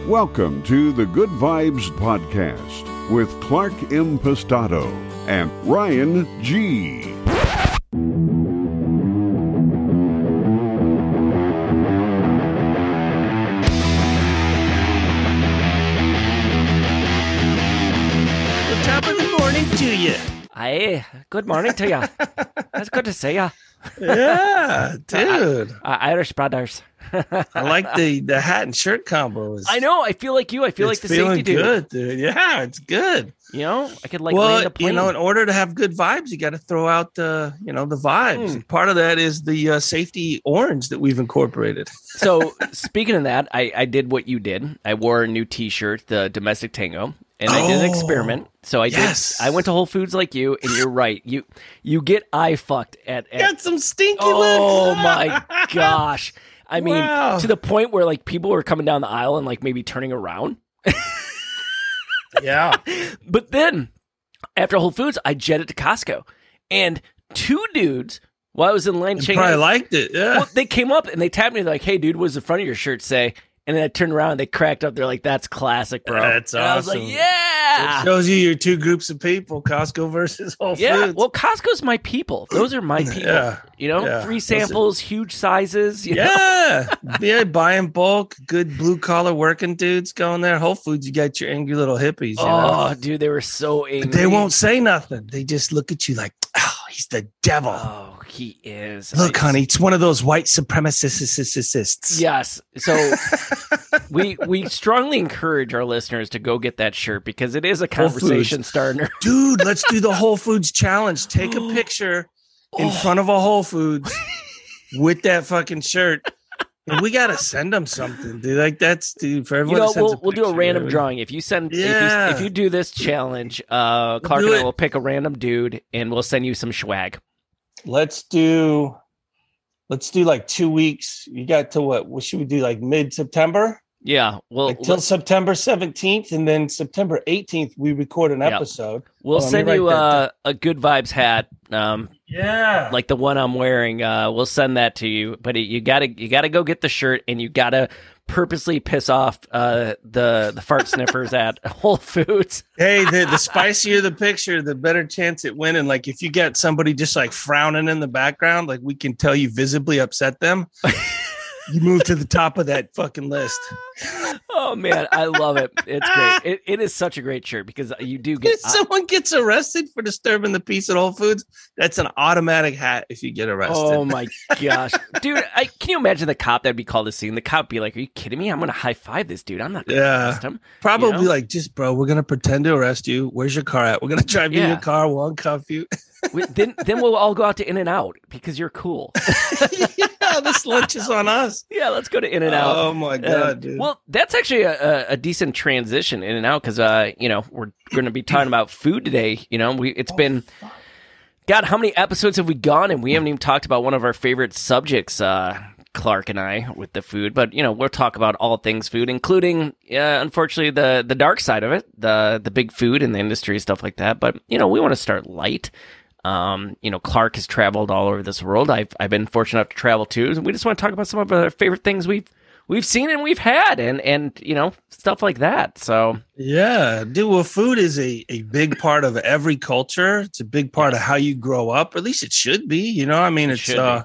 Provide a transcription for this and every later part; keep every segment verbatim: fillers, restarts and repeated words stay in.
Welcome to the Good Vibes Podcast with Clark Impastato and Ryan G. Top of the morning to you. Hey, good morning to you. It's good to see you. Yeah, dude. Uh, uh, Irish brothers. I like the, the hat and shirt combo. It's, I know. I feel like you. I feel it's like the feeling safety dude. good, dude. Yeah, it's good. You know, I could like well, land a plane. you know, in order to have good vibes, you got to throw out the, you know, the vibes. Mm. And part of that is the uh, safety orange that we've incorporated. So speaking of that, I, I did what you did. I wore a new T-shirt, the Domestic Tango, and I did an Oh, experiment. So I yes. did. I went to Whole Foods like you, and you're right. You you get eye fucked at. at Got some stinky oh lips. my gosh! I mean, Wow. to the point where like people were coming down the aisle and like maybe turning around. Yeah. But then, after Whole Foods, I jetted to Costco, and two dudes, while I was in line You checking, probably liked it. Yeah. well, they came up and they tapped me. They're like, "Hey, dude, what does the front of your shirt say?" And then I turned around and they cracked up. They're like, "That's classic, bro." That's and I was like, awesome. "Yeah, It shows you your two groups of people, Costco versus Whole yeah." Foods. Well, Costco's my people. Those are my people. Yeah. You know, Yeah. free Those are- samples, huge sizes. You know? Yeah, yeah, buy in bulk, good blue collar working dudes going there. Whole Foods, you got your angry little hippies. You know? Oh, dude, they were so angry. But they won't say nothing. They just look at you like, oh, he's the devil. Oh, he is. Look, I- honey, it's one of those white supremacists. Yes. So we we strongly encourage our listeners to go get that shirt because it is a Whole Foods. conversation starter. Dude, let's do the Whole Foods challenge. Take a picture in Oh. front of a Whole Foods with that fucking shirt. And we got to send them something, dude. Like, that's, dude, for You everyone know, that sends we'll, we'll do a picture, random dude. drawing. If you send, Yeah. if, you, if you do this challenge, uh, Clark do and I it. will pick a random dude and we'll send you some swag. Let's do, let's do like two weeks. You got to what? What should we do? Like mid September, Yeah, we'll like till we'll, September seventeenth, and then September eighteenth we record an Yep. episode. we'll Hold on, send let me you write uh, that a good vibes hat, um, Yeah, like the one I'm wearing. Uh, we'll send that to you. But you gotta you gotta go get the shirt and you gotta purposely piss off uh, the the fart sniffers at Whole Foods. hey, the, the spicier the picture, the better chance at winning. Like if you get somebody just like frowning in the background, like we can tell you visibly upset them. You move to the top of that fucking list. Oh man, I love it. It's great. It, it is such a great shirt because you do get. If someone gets arrested for disturbing the peace at Whole Foods, that's an automatic hat if you get arrested. Oh my gosh, dude! I, can you imagine the cop that'd be called to scene? The cop be like, "Are you kidding me? I'm gonna high five this dude. I'm not gonna Yeah. arrest him." Probably You know? like, just bro, we're gonna pretend to arrest you. Where's your car at? We're gonna drive you in Yeah. your car. We'll uncuff you. We, then then we'll all go out to In and Out because you're cool. Yeah, this lunch is on us. Yeah, let's go to In and Out. Oh my god, dude. Well, that's actually a, a, a decent transition In and Out because uh, you know, we're going to be talking about food today. You know, we it's been. God, how many episodes have we gone and we haven't even talked about one of our favorite subjects, uh, Clark and I, with the food. But, you know, we'll talk about all things food, including, uh, unfortunately, the, the dark side of it, the the big food in the industry, stuff like that. But, you know, we want to start light. Um, you know, Clark has traveled all over this world. I've I've been fortunate enough to travel too. And we just want to talk about some of our favorite things we've we've seen and we've had and, and you know, stuff like that. So Yeah, dude. Well, food is a, a big part of every culture. It's a big part of how you grow up, or at least it should be. You know, I mean, It it's should uh, be.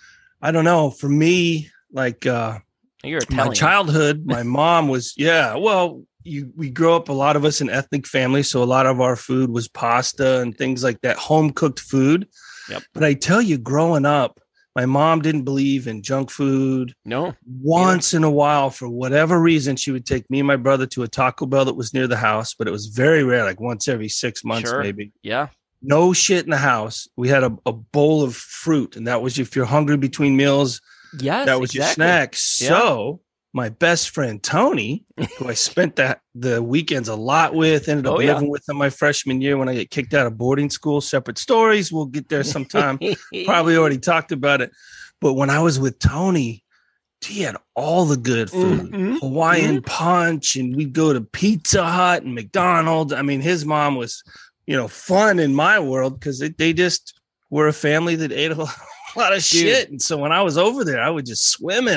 I don't know. For me, like uh, you're Italian. my childhood, my mom was yeah. Well, you we grew up a lot of us in ethnic families, so a lot of our food was pasta and things like that, home cooked food. Yep. But I tell you, growing up, my mom didn't believe in junk food. No. Once in a while, for whatever reason, she would take me and my brother to a Taco Bell that was near the house, but it was very rare, like once every six months, Sure. maybe. Yeah. No shit in the house. We had a, a bowl of fruit, and that was if you're hungry between meals, Yes. that was exactly. your snack. Yeah. So my best friend Tony, who I spent that the weekends a lot with, ended up Oh, yeah. living with him my freshman year when I get kicked out of boarding school. Separate stories. We'll get there sometime. Probably already talked about it. But when I was with Tony, he had all the good food, Mhm. Hawaiian punch, and we'd go to Pizza Hut and McDonald's. I mean, his mom was, you know, fun in my world because they just were a family that ate a lot of Dude. shit. And so when I was over there, I would just swim in it.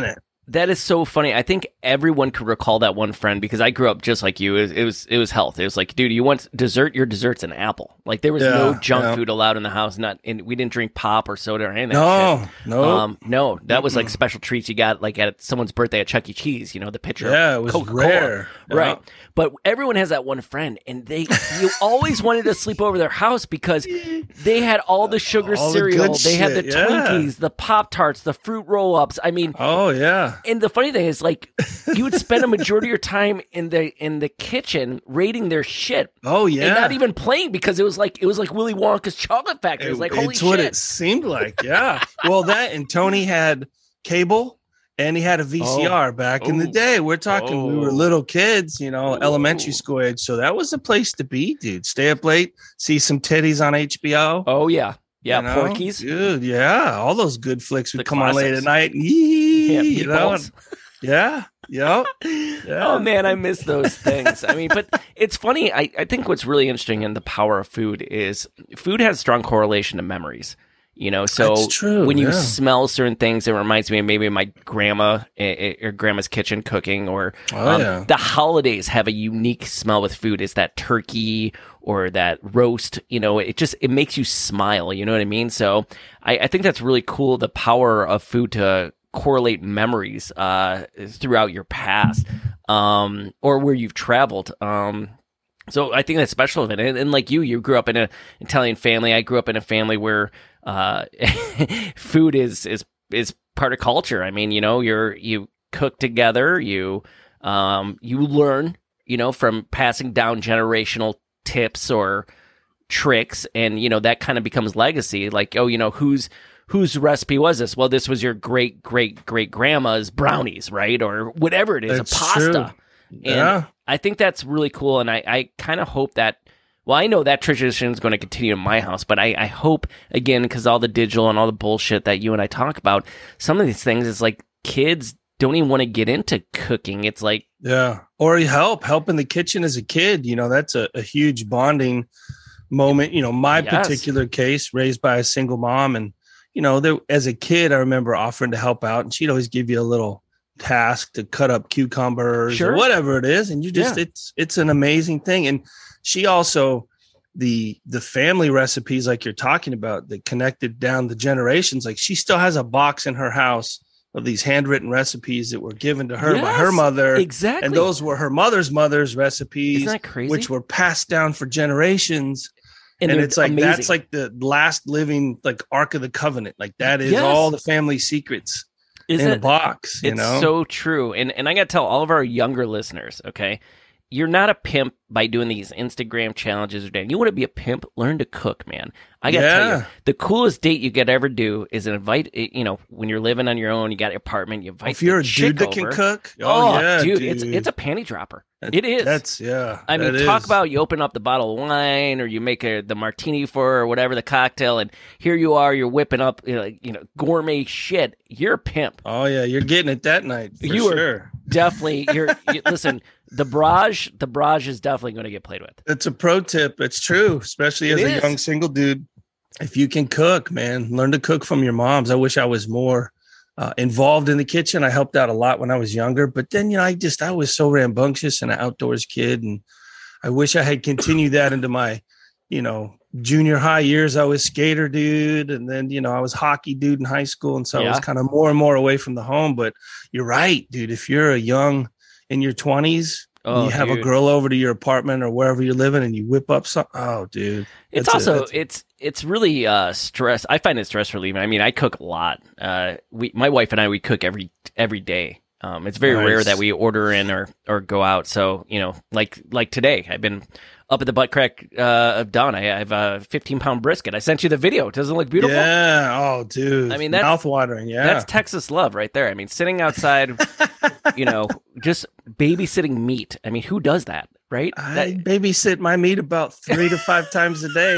That is so funny. I think everyone could recall that one friend because I grew up just like you. It was it was, it was health. It was like, dude, you want dessert? Your dessert's an apple. Like there was Yeah, no junk yeah. food allowed in the house. Not and we didn't drink pop or soda or anything. No, no. um, no. That was like special treats you got like at someone's birthday at Chuck E. Cheese. You know, the pitcher. Yeah, of it was Coca-Cola. rare. Right. Yeah. But everyone has that one friend, and they you always wanted to sleep over their house because they had all the sugar All the cereal, good they had the shit, yeah. Twinkies, the Pop Tarts, the fruit roll ups. I mean. Oh yeah. And the funny thing is, like, you would spend a majority of your time in the in the kitchen rating their shit, Oh yeah. and not even playing because it was like it was like Willy Wonka's Chocolate Factory. It was like, holy it's shit! what it seemed like. Yeah. Well, that and Tony had cable and he had a V C R back in the Oh. day. We're talking, we were Oh. little kids, you know, Oh. elementary school age. So that was the place to be, dude. Stay up late, see some titties on H B O. Oh yeah, yeah, you know? Porky's. Dude. Yeah, all those good flicks would The come on late classics. at night. Yee, Yeah, you know, meatballs. yeah, yep. Yeah. Oh man, I miss those things. I mean, but it's funny. I, I think what's really interesting in the power of food is food has strong correlation to memories. You know, so That's true, when you yeah. smell certain things, it reminds me of maybe my grandma eh, eh, or grandma's kitchen cooking, or Oh, um, yeah. the holidays have a unique smell with food. Is that turkey or that roast? You know, it just it makes you smile. You know what I mean? So I, I think that's really cool. The power of food to correlate memories uh, throughout your past um, or where you've traveled. Um, so I think that's special of it. And, and like you, you grew up in an Italian family. I grew up in a family where uh, food is is is part of culture. I mean, you know, you're you cook together. You um, you learn, you know, from passing down generational tips or tricks, and you know that kind of becomes legacy. Like, oh, you know, whose whose recipe was this? Well, this was your great great great grandma's brownies, right, or whatever it is, That's a pasta. true. And Yeah. I think that's really cool, and I, I kind of hope that. Well, I know that tradition is going to continue in my house, but I, I hope, again, because all the digital and all the bullshit that you and I talk about, some of these things is like kids don't even want to get into cooking. It's like, Yeah. Or you help, help in the kitchen as a kid. You know, that's a, a huge bonding moment. You know, my Yes. particular case, raised by a single mom. And, you know, there, as a kid, I remember offering to help out, and she'd always give you a little task to cut up cucumbers Sure. or whatever it is. And you just, Yeah. it's, it's an amazing thing. And she also, the, the family recipes, like you're talking about, that connected down the generations, like she still has a box in her house of these handwritten recipes that were given to her by her Yes, mother. exactly. And those were her mother's mother's recipes, Isn't that crazy? which were passed down for generations. And, they're it's like, amazing. that's like the last living, like Ark of the Covenant. Like that is Yes. all the family secrets Isn't in a it- box, you it's know? so true. And and I got to tell all of our younger listeners, okay, you're not a pimp by doing these Instagram challenges or anything. You want to be a pimp, learn to cook, man. I got to tell Yeah. you, the coolest date you could ever do is invite, you know, when you're living on your own, you got your apartment, you invite if you're a the chick dude that can over. cook, Oh, yeah, dude, it's it's a panty dropper. That- It is. That's, yeah. I mean, that talk is. about you open up the bottle of wine or you make a, the martini for her or whatever the cocktail, and here you are, you're whipping up, you know, you know gourmet shit. You're a pimp. Oh, yeah. You're getting it that night. For You are- sure. Definitely. You're you, listen. The barrage, the barrage is definitely going to get played with. It's a pro tip. It's true, especially as It a is. young single dude. If you can cook, man, learn to cook from your moms. I wish I was more uh, involved in the kitchen. I helped out a lot when I was younger, but then, you know, I just, I was so rambunctious and an outdoors kid. And I wish I had continued that into my, you know, junior high years. I was skater dude. And then, you know, I was hockey dude in high school. And so I Yeah. was kind of more and more away from the home. But you're right, dude. If you're a young, in your twenties, Oh, you have a dude. girl over to your apartment or wherever you're living and you whip up some, oh, dude. It's That's a- also that's a- it's it's really uh stress. I find it stress relieving. I mean, I cook a lot. Uh, we my wife and I we cook every every day. Um, it's very rare Nice. that we order in or or go out. So you know, like like today, I've been up at the butt crack uh, of dawn. I, I have a fifteen pound brisket. I sent you the video. Doesn't it look beautiful? Yeah. Oh, dude. I mean, that's- mouth watering. Yeah. That's Texas love right there. I mean, sitting outside, you know, just babysitting meat. I mean, who does that, right? I That- babysit my meat about three to five times a day.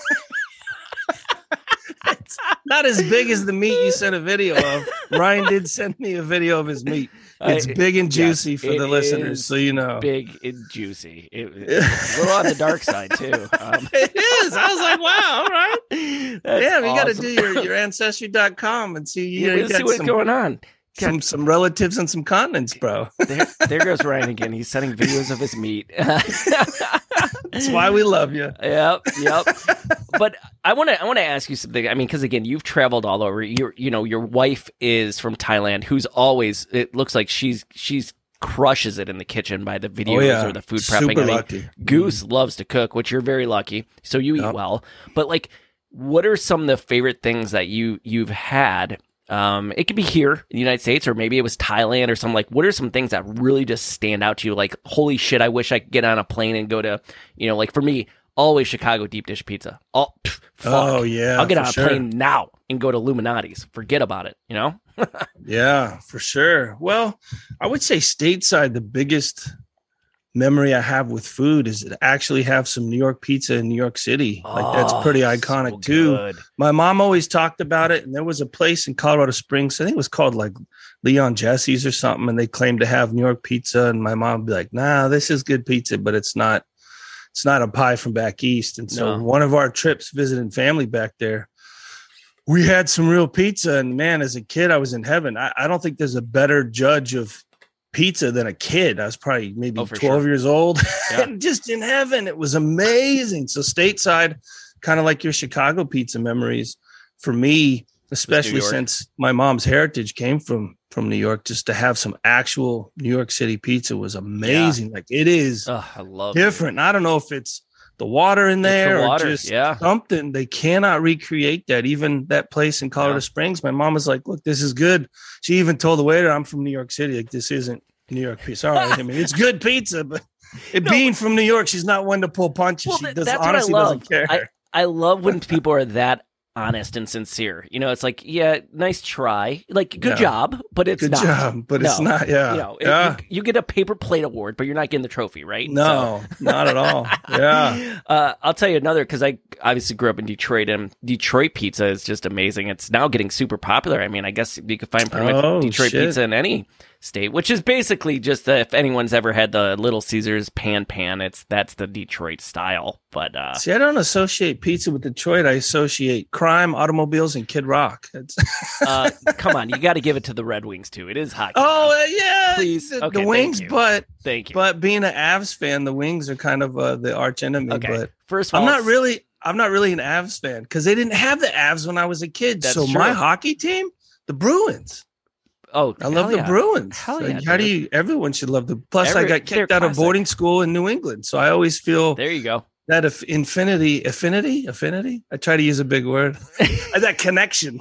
It's not as big as the meat you sent a video of. Ryan did send me a video of his meat. It's I- big and yes, juicy for it the listeners, is so you know. big and juicy. It, it's a little on the dark side too. Um, It is. I was like, wow, all right. that's Yeah, you got to awesome. do your, your ancestry dot com and see. You Yeah, know, you let's got see what's some going on. some some relatives and some continents, bro. there, there goes Ryan again. He's sending videos of his meat. That's why we love you. Yep, yep. But I want to I want to ask you something. I mean, because again, you've traveled all over. You you know, your wife is from Thailand, who's always. It looks like she's she's crushes it in the kitchen by the videos oh, yeah. or the food prepping. Super I mean, lucky. Goose mm. loves to cook, which you're very lucky. So you eat yep. well. But like, what are some of the favorite things that you you've had? Um, it could be here in the United States, or maybe it was Thailand or something. Like, what are some things that really just stand out to you? Like, holy shit, I wish I could get on a plane and go to, you know, like for me, always Chicago deep dish pizza. Oh, pff, fuck. Oh yeah, I'll get on a sure. plane now and go to Illuminati's. Forget about it, you know? Yeah, for sure. Well, I would say stateside, the biggest memory I have with food is to actually have some New York pizza in New York City. Like oh, that's pretty iconic so too. Good. My mom always talked about it, and there was a place in Colorado Springs, I think it was called like Leon Jesse's or something, and they claimed to have New York pizza, and my mom would be like, nah, this is good pizza, but it's not it's not a pie from back east. And so no. one of our trips visiting family back there, we had some real pizza, and man, as a kid, I was in heaven. I, I don't think there's a better judge of pizza than a kid. I was probably maybe oh, twelve sure. years old yeah. and just in heaven. It was amazing. So stateside, kind of like your Chicago pizza memories for me, especially since my mom's heritage came from, from New York, just to have some actual New York City pizza was amazing. Yeah. Like it is oh, I love different. It. I don't know if it's the water in there the water. or just yeah. something. They cannot recreate that. Even that place in Colorado yeah. Springs, my mom was like, look, this is good. She even told the waiter, I'm from New York City. Like, this isn't New York pizza. All right. I mean, it's good pizza, but it no, being from New York, she's not one to pull punches. Well, she does, that's honestly what I love. doesn't care. I, I love when people are that honest and sincere. You know, it's like, yeah, nice try. Like, good yeah. job, but it's good not. Good job, but no. it's not. Yeah. You know, yeah. It, you, you get a paper plate award, but you're not getting the trophy, right? No, so. not at all. Yeah. Uh, I'll tell you another, because I obviously grew up in Detroit, and Detroit pizza is just amazing. It's now getting super popular. I mean, I guess you could find pretty oh, much Detroit shit. pizza in any state, which is basically just uh, if anyone's ever had the Little Caesars pan pan, it's that's the Detroit style. But uh, see, I don't associate pizza with Detroit. I associate crime, automobiles, and Kid Rock. uh, come on, you got to give it to the Red Wings too. It is hockey. Oh uh, yeah, please, the, okay, the Wings. Thank but thank you. But being an Avs fan, the Wings are kind of uh, the arch enemy. Okay. But first, of all, I'm not really. I'm not really an Avs fan because they didn't have the Avs when I was a kid. That's so true. my hockey team, the Bruins. Oh, I love the yeah. Bruins. Hell like, yeah, how dude. do you? Everyone should love the. Plus, Every, I got kicked out of boarding school in New England, so I always feel there. You go. That if infinity, affinity, affinity. I try to use a big word. That connection.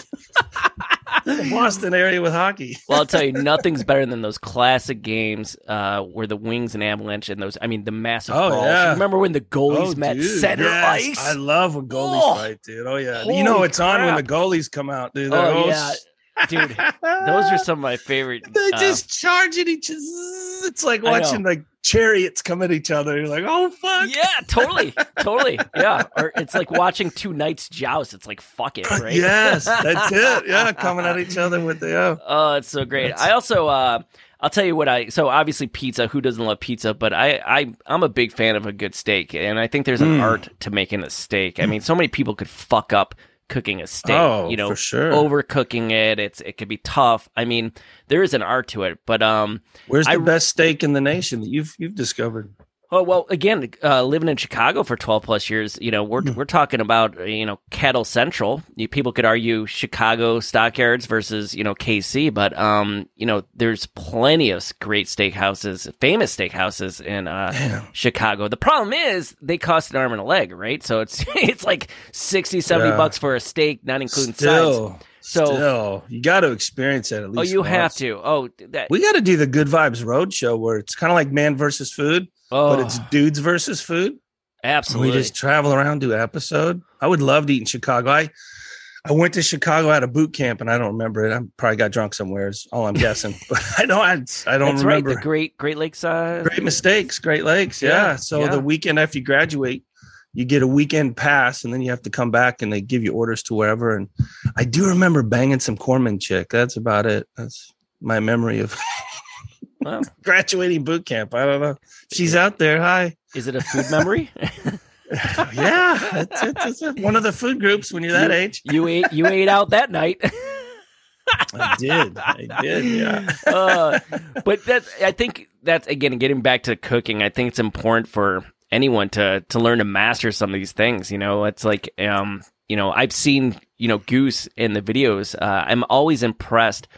The Boston area with hockey. Well, I'll tell you, nothing's better than those classic games uh, where the Wings and Avalanche and those. I mean, the massive oh, brawls. Yeah. Remember when the goalies oh, met dude, center yes. ice? I love when goalies oh, fight, dude. Oh yeah, holy you know it's crap. on when the goalies come out, dude. They're oh all yeah. Dude, those are some of my favorite. They uh, just charge at each other. It's like watching like chariots come at each other. You're like, oh fuck. Yeah, totally, totally. Yeah, or it's like watching two knights joust. It's like fuck it, right? Yes, that's it. Yeah, coming at each other with the. Uh, oh, it's so great. That's... I also, uh, I'll tell you what I. So obviously pizza. Who doesn't love pizza? But I, I, I'm a big fan of a good steak, and I think there's an mm. art to making a steak. I mean, so many people could fuck up cooking a steak, oh, you know, for sure. overcooking it. It's it could be tough. I mean, there is an art to it, but um, where's the I, best steak in the nation that you've you've discovered? Oh well, again, uh, living in Chicago for twelve plus years, you know, we're we're talking about you know Cattle Central. You, people could argue Chicago stockyards versus you know K C, but um, you know, there's plenty of great steakhouses, famous steakhouses in uh, Chicago. The problem is they cost an arm and a leg, right? So it's it's like sixty, seventy yeah. bucks for a steak, not including Still. sides. So Still, you got to experience it at least. Oh, you once. have to. Oh, that, we got to do the Good Vibes Roadshow where it's kind of like man versus food, oh, but it's dudes versus food. Absolutely. We just travel around, do an episode. I would love to eat in Chicago. I I went to Chicago at a boot camp, and I don't remember it. I probably got drunk somewhere. Is all I'm guessing, but I don't. I, I don't That's remember. Right, the Great Great Lakes. Uh... Great Mistakes, Great Lakes. Yeah. Yeah, so yeah. the weekend after you graduate, you get a weekend pass, and then you have to come back, and they give you orders to wherever. And I do remember banging some Corman chick. That's about it. That's my memory of well, graduating boot camp. I don't know. She's out there. Hi. Is it a food memory? Yeah, it's, it's, it's one of the food groups when you're that you, age. You ate you ate out that night. I did. I did. Yeah. uh, but that's, I think that's, again, getting back to cooking, I think it's important for anyone to, to learn to master some of these things. You know, it's like, um, you know, I've seen, you know, Goose in the videos. Uh, I'm always impressed.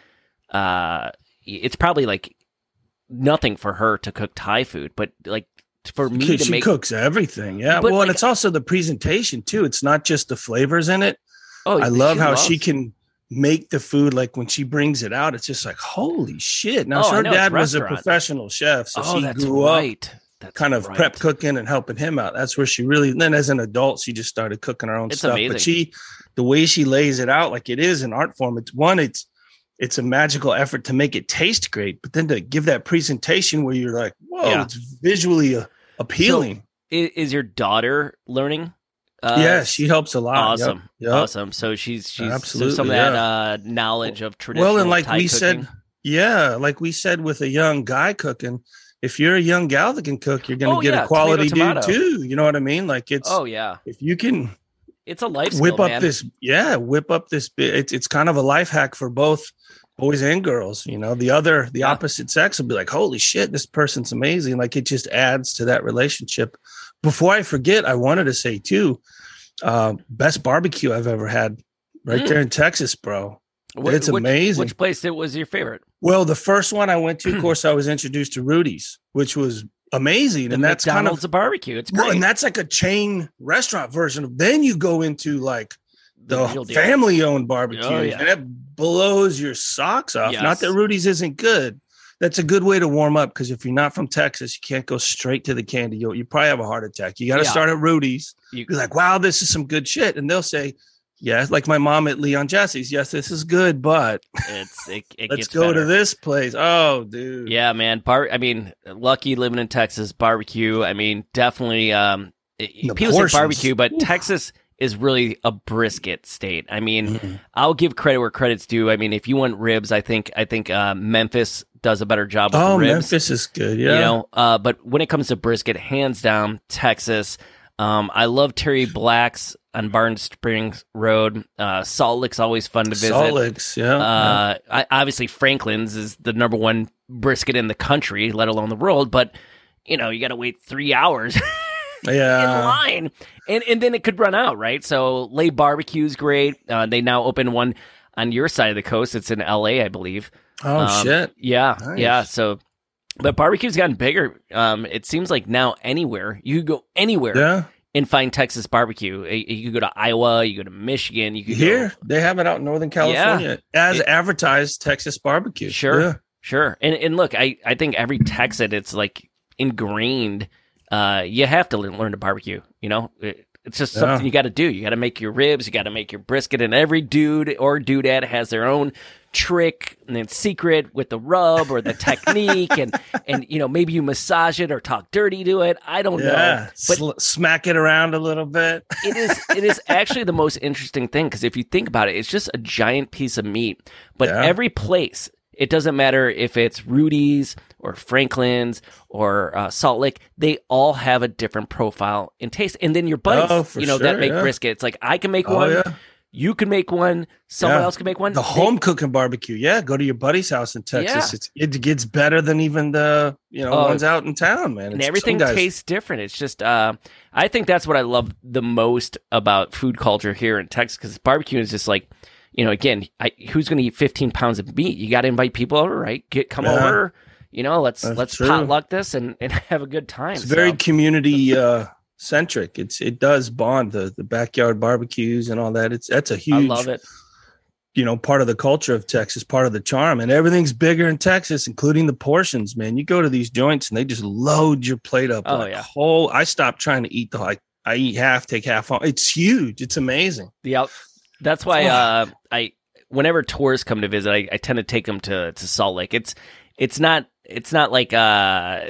Uh, it's probably like nothing for her to cook Thai food, but like for me to she make, cooks everything. Yeah. But Well, like- and it's also the presentation too. It's not just the flavors in it. oh, I love she how loves- she can make the food. Like when she brings it out, it's just like, holy shit. Now, Oh, I her know, it's dad was a restaurant. professional chef. So oh, she that's grew up right. That's kind of right. prep cooking and helping him out. That's where she really, then as an adult, she just started cooking her own It's stuff. amazing. But she, the way she lays it out, like it is an art form. It's one, it's, it's a magical effort to make it taste great, but then to give that presentation where you're like, whoa, Yeah. it's visually uh, appealing. Is, is your daughter learning? Uh, yeah, she helps a lot. awesome, Yep, yep. awesome. So she's she's Absolutely, so some of yeah. that uh, knowledge of traditional. Well, and like Thai we cooking. said, yeah, like we said with a young guy cooking, if you're a young gal that can cook, you're going to Oh, get yeah, a quality tomato, dude tomato. too. You know what I mean? Like it's, oh yeah, if you can it's a life skill, whip up man. this, yeah, whip up this bit. It's, it's kind of a life hack for both boys and girls. You know, the other, the Yeah. opposite sex will be like, holy shit, this person's amazing. Like it just adds to that relationship. Before I forget, I wanted to say too, uh, best barbecue I've ever had right Mm. there in Texas, bro. Wh- it's which- amazing. Which place it was your favorite? Well, the first one I went to, of course, I was introduced to Rudy's, which was amazing. The and that's kind McDonald's of, of barbecue. It's well, great. and that's like a chain restaurant version of, then you go into like the real deal. family owned barbecue Oh, yeah. and it blows your socks off. Yes. Not that Rudy's isn't good. That's a good way to warm up. Cause if you're not from Texas, you can't go straight to the candy. You you probably have a heart attack. You got to Yeah. start at Rudy's. You- Be like, wow, this is some good shit. And they'll say, yeah, like my mom at Leon Jesse's. Yes, this is good, but It's it, it let's gets go better. to this place. Oh, dude. Yeah, man. Bar. I mean, lucky living in Texas. Barbecue. I mean, definitely. Um, it- The people say portions. barbecue, but Ooh. Texas is really a brisket state. I mean, Mhm. I'll give credit where credit's due. I mean, if you want ribs, I think I think uh, Memphis does a better job with Oh, the ribs. Memphis is good. Yeah. You know, uh, but when it comes to brisket, hands down, Texas. Um, I love Terry Black's on Barn Springs Road. Uh, Salt Lake's always fun to visit. Salt Licks. Yeah. Uh, I, obviously, Franklin's is the number one brisket in the country, let alone the world. But you know, you got to wait three hours yeah. in yeah. line, and and then it could run out, right? So, Lay Barbecue's great. Uh, they now open one on your side of the coast. It's in L A, I believe. Oh, Um, shit. Yeah, Nice. yeah. So, but barbecue's gotten bigger. Um, it seems like now anywhere you could go anywhere Yeah. and find Texas barbecue. You, you could go to Iowa, you go to Michigan, you could Here, go, they have it out in Northern California as It- advertised Texas barbecue. Sure. Yeah. Sure. And and look, I, I think every Texan, it's like ingrained. Uh, you have to learn, learn to barbecue. You know, it, it's just Yeah. something you got to do. You got to make your ribs. You got to make your brisket. And every dude or dudette has their own trick and then secret with the rub or the technique. and and you know, maybe you massage it or talk dirty to it. I don't Yeah. know. But Sl- smack it around a little bit. it is it is actually the most interesting thing because if you think about it, it's just a giant piece of meat. But Yeah. every place, it doesn't matter if it's Rudy's or Franklin's or uh, Salt Lake, they all have a different profile and taste. And then your buddies, Oh, for you know, that sure, make yeah. brisket. It's like I can make Oh, one, yeah. you can make one, someone Yeah. else can make one. The They- home cooking barbecue. Yeah. Go to your buddy's house in Texas. It's, it gets better than even the, you know, Oh. ones out in town, man. and It's- everything some guys- tastes different. It's just, uh, I think that's what I love the most about food culture here in Texas because barbecue is just like, you know, again, I, who's going to eat fifteen pounds of meat? You got to invite people over, right? Get come Yeah. over, you know, let's That's let's true. potluck this and, and have a good time. It's very So, community uh, centric. It's it does bond the the backyard barbecues and all that. It's that's a I huge, love it. you know, part of the culture of Texas, part of the charm, and everything's bigger in Texas, including the portions. Man, you go to these joints and they just load your plate up. Oh, like yeah. whole. I stopped trying to eat the like. I eat half, take half home. It's huge. It's amazing. The out, that's why uh, I whenever tourists come to visit, I, I tend to take them to, to Salt Lake. It's it's not it's not like uh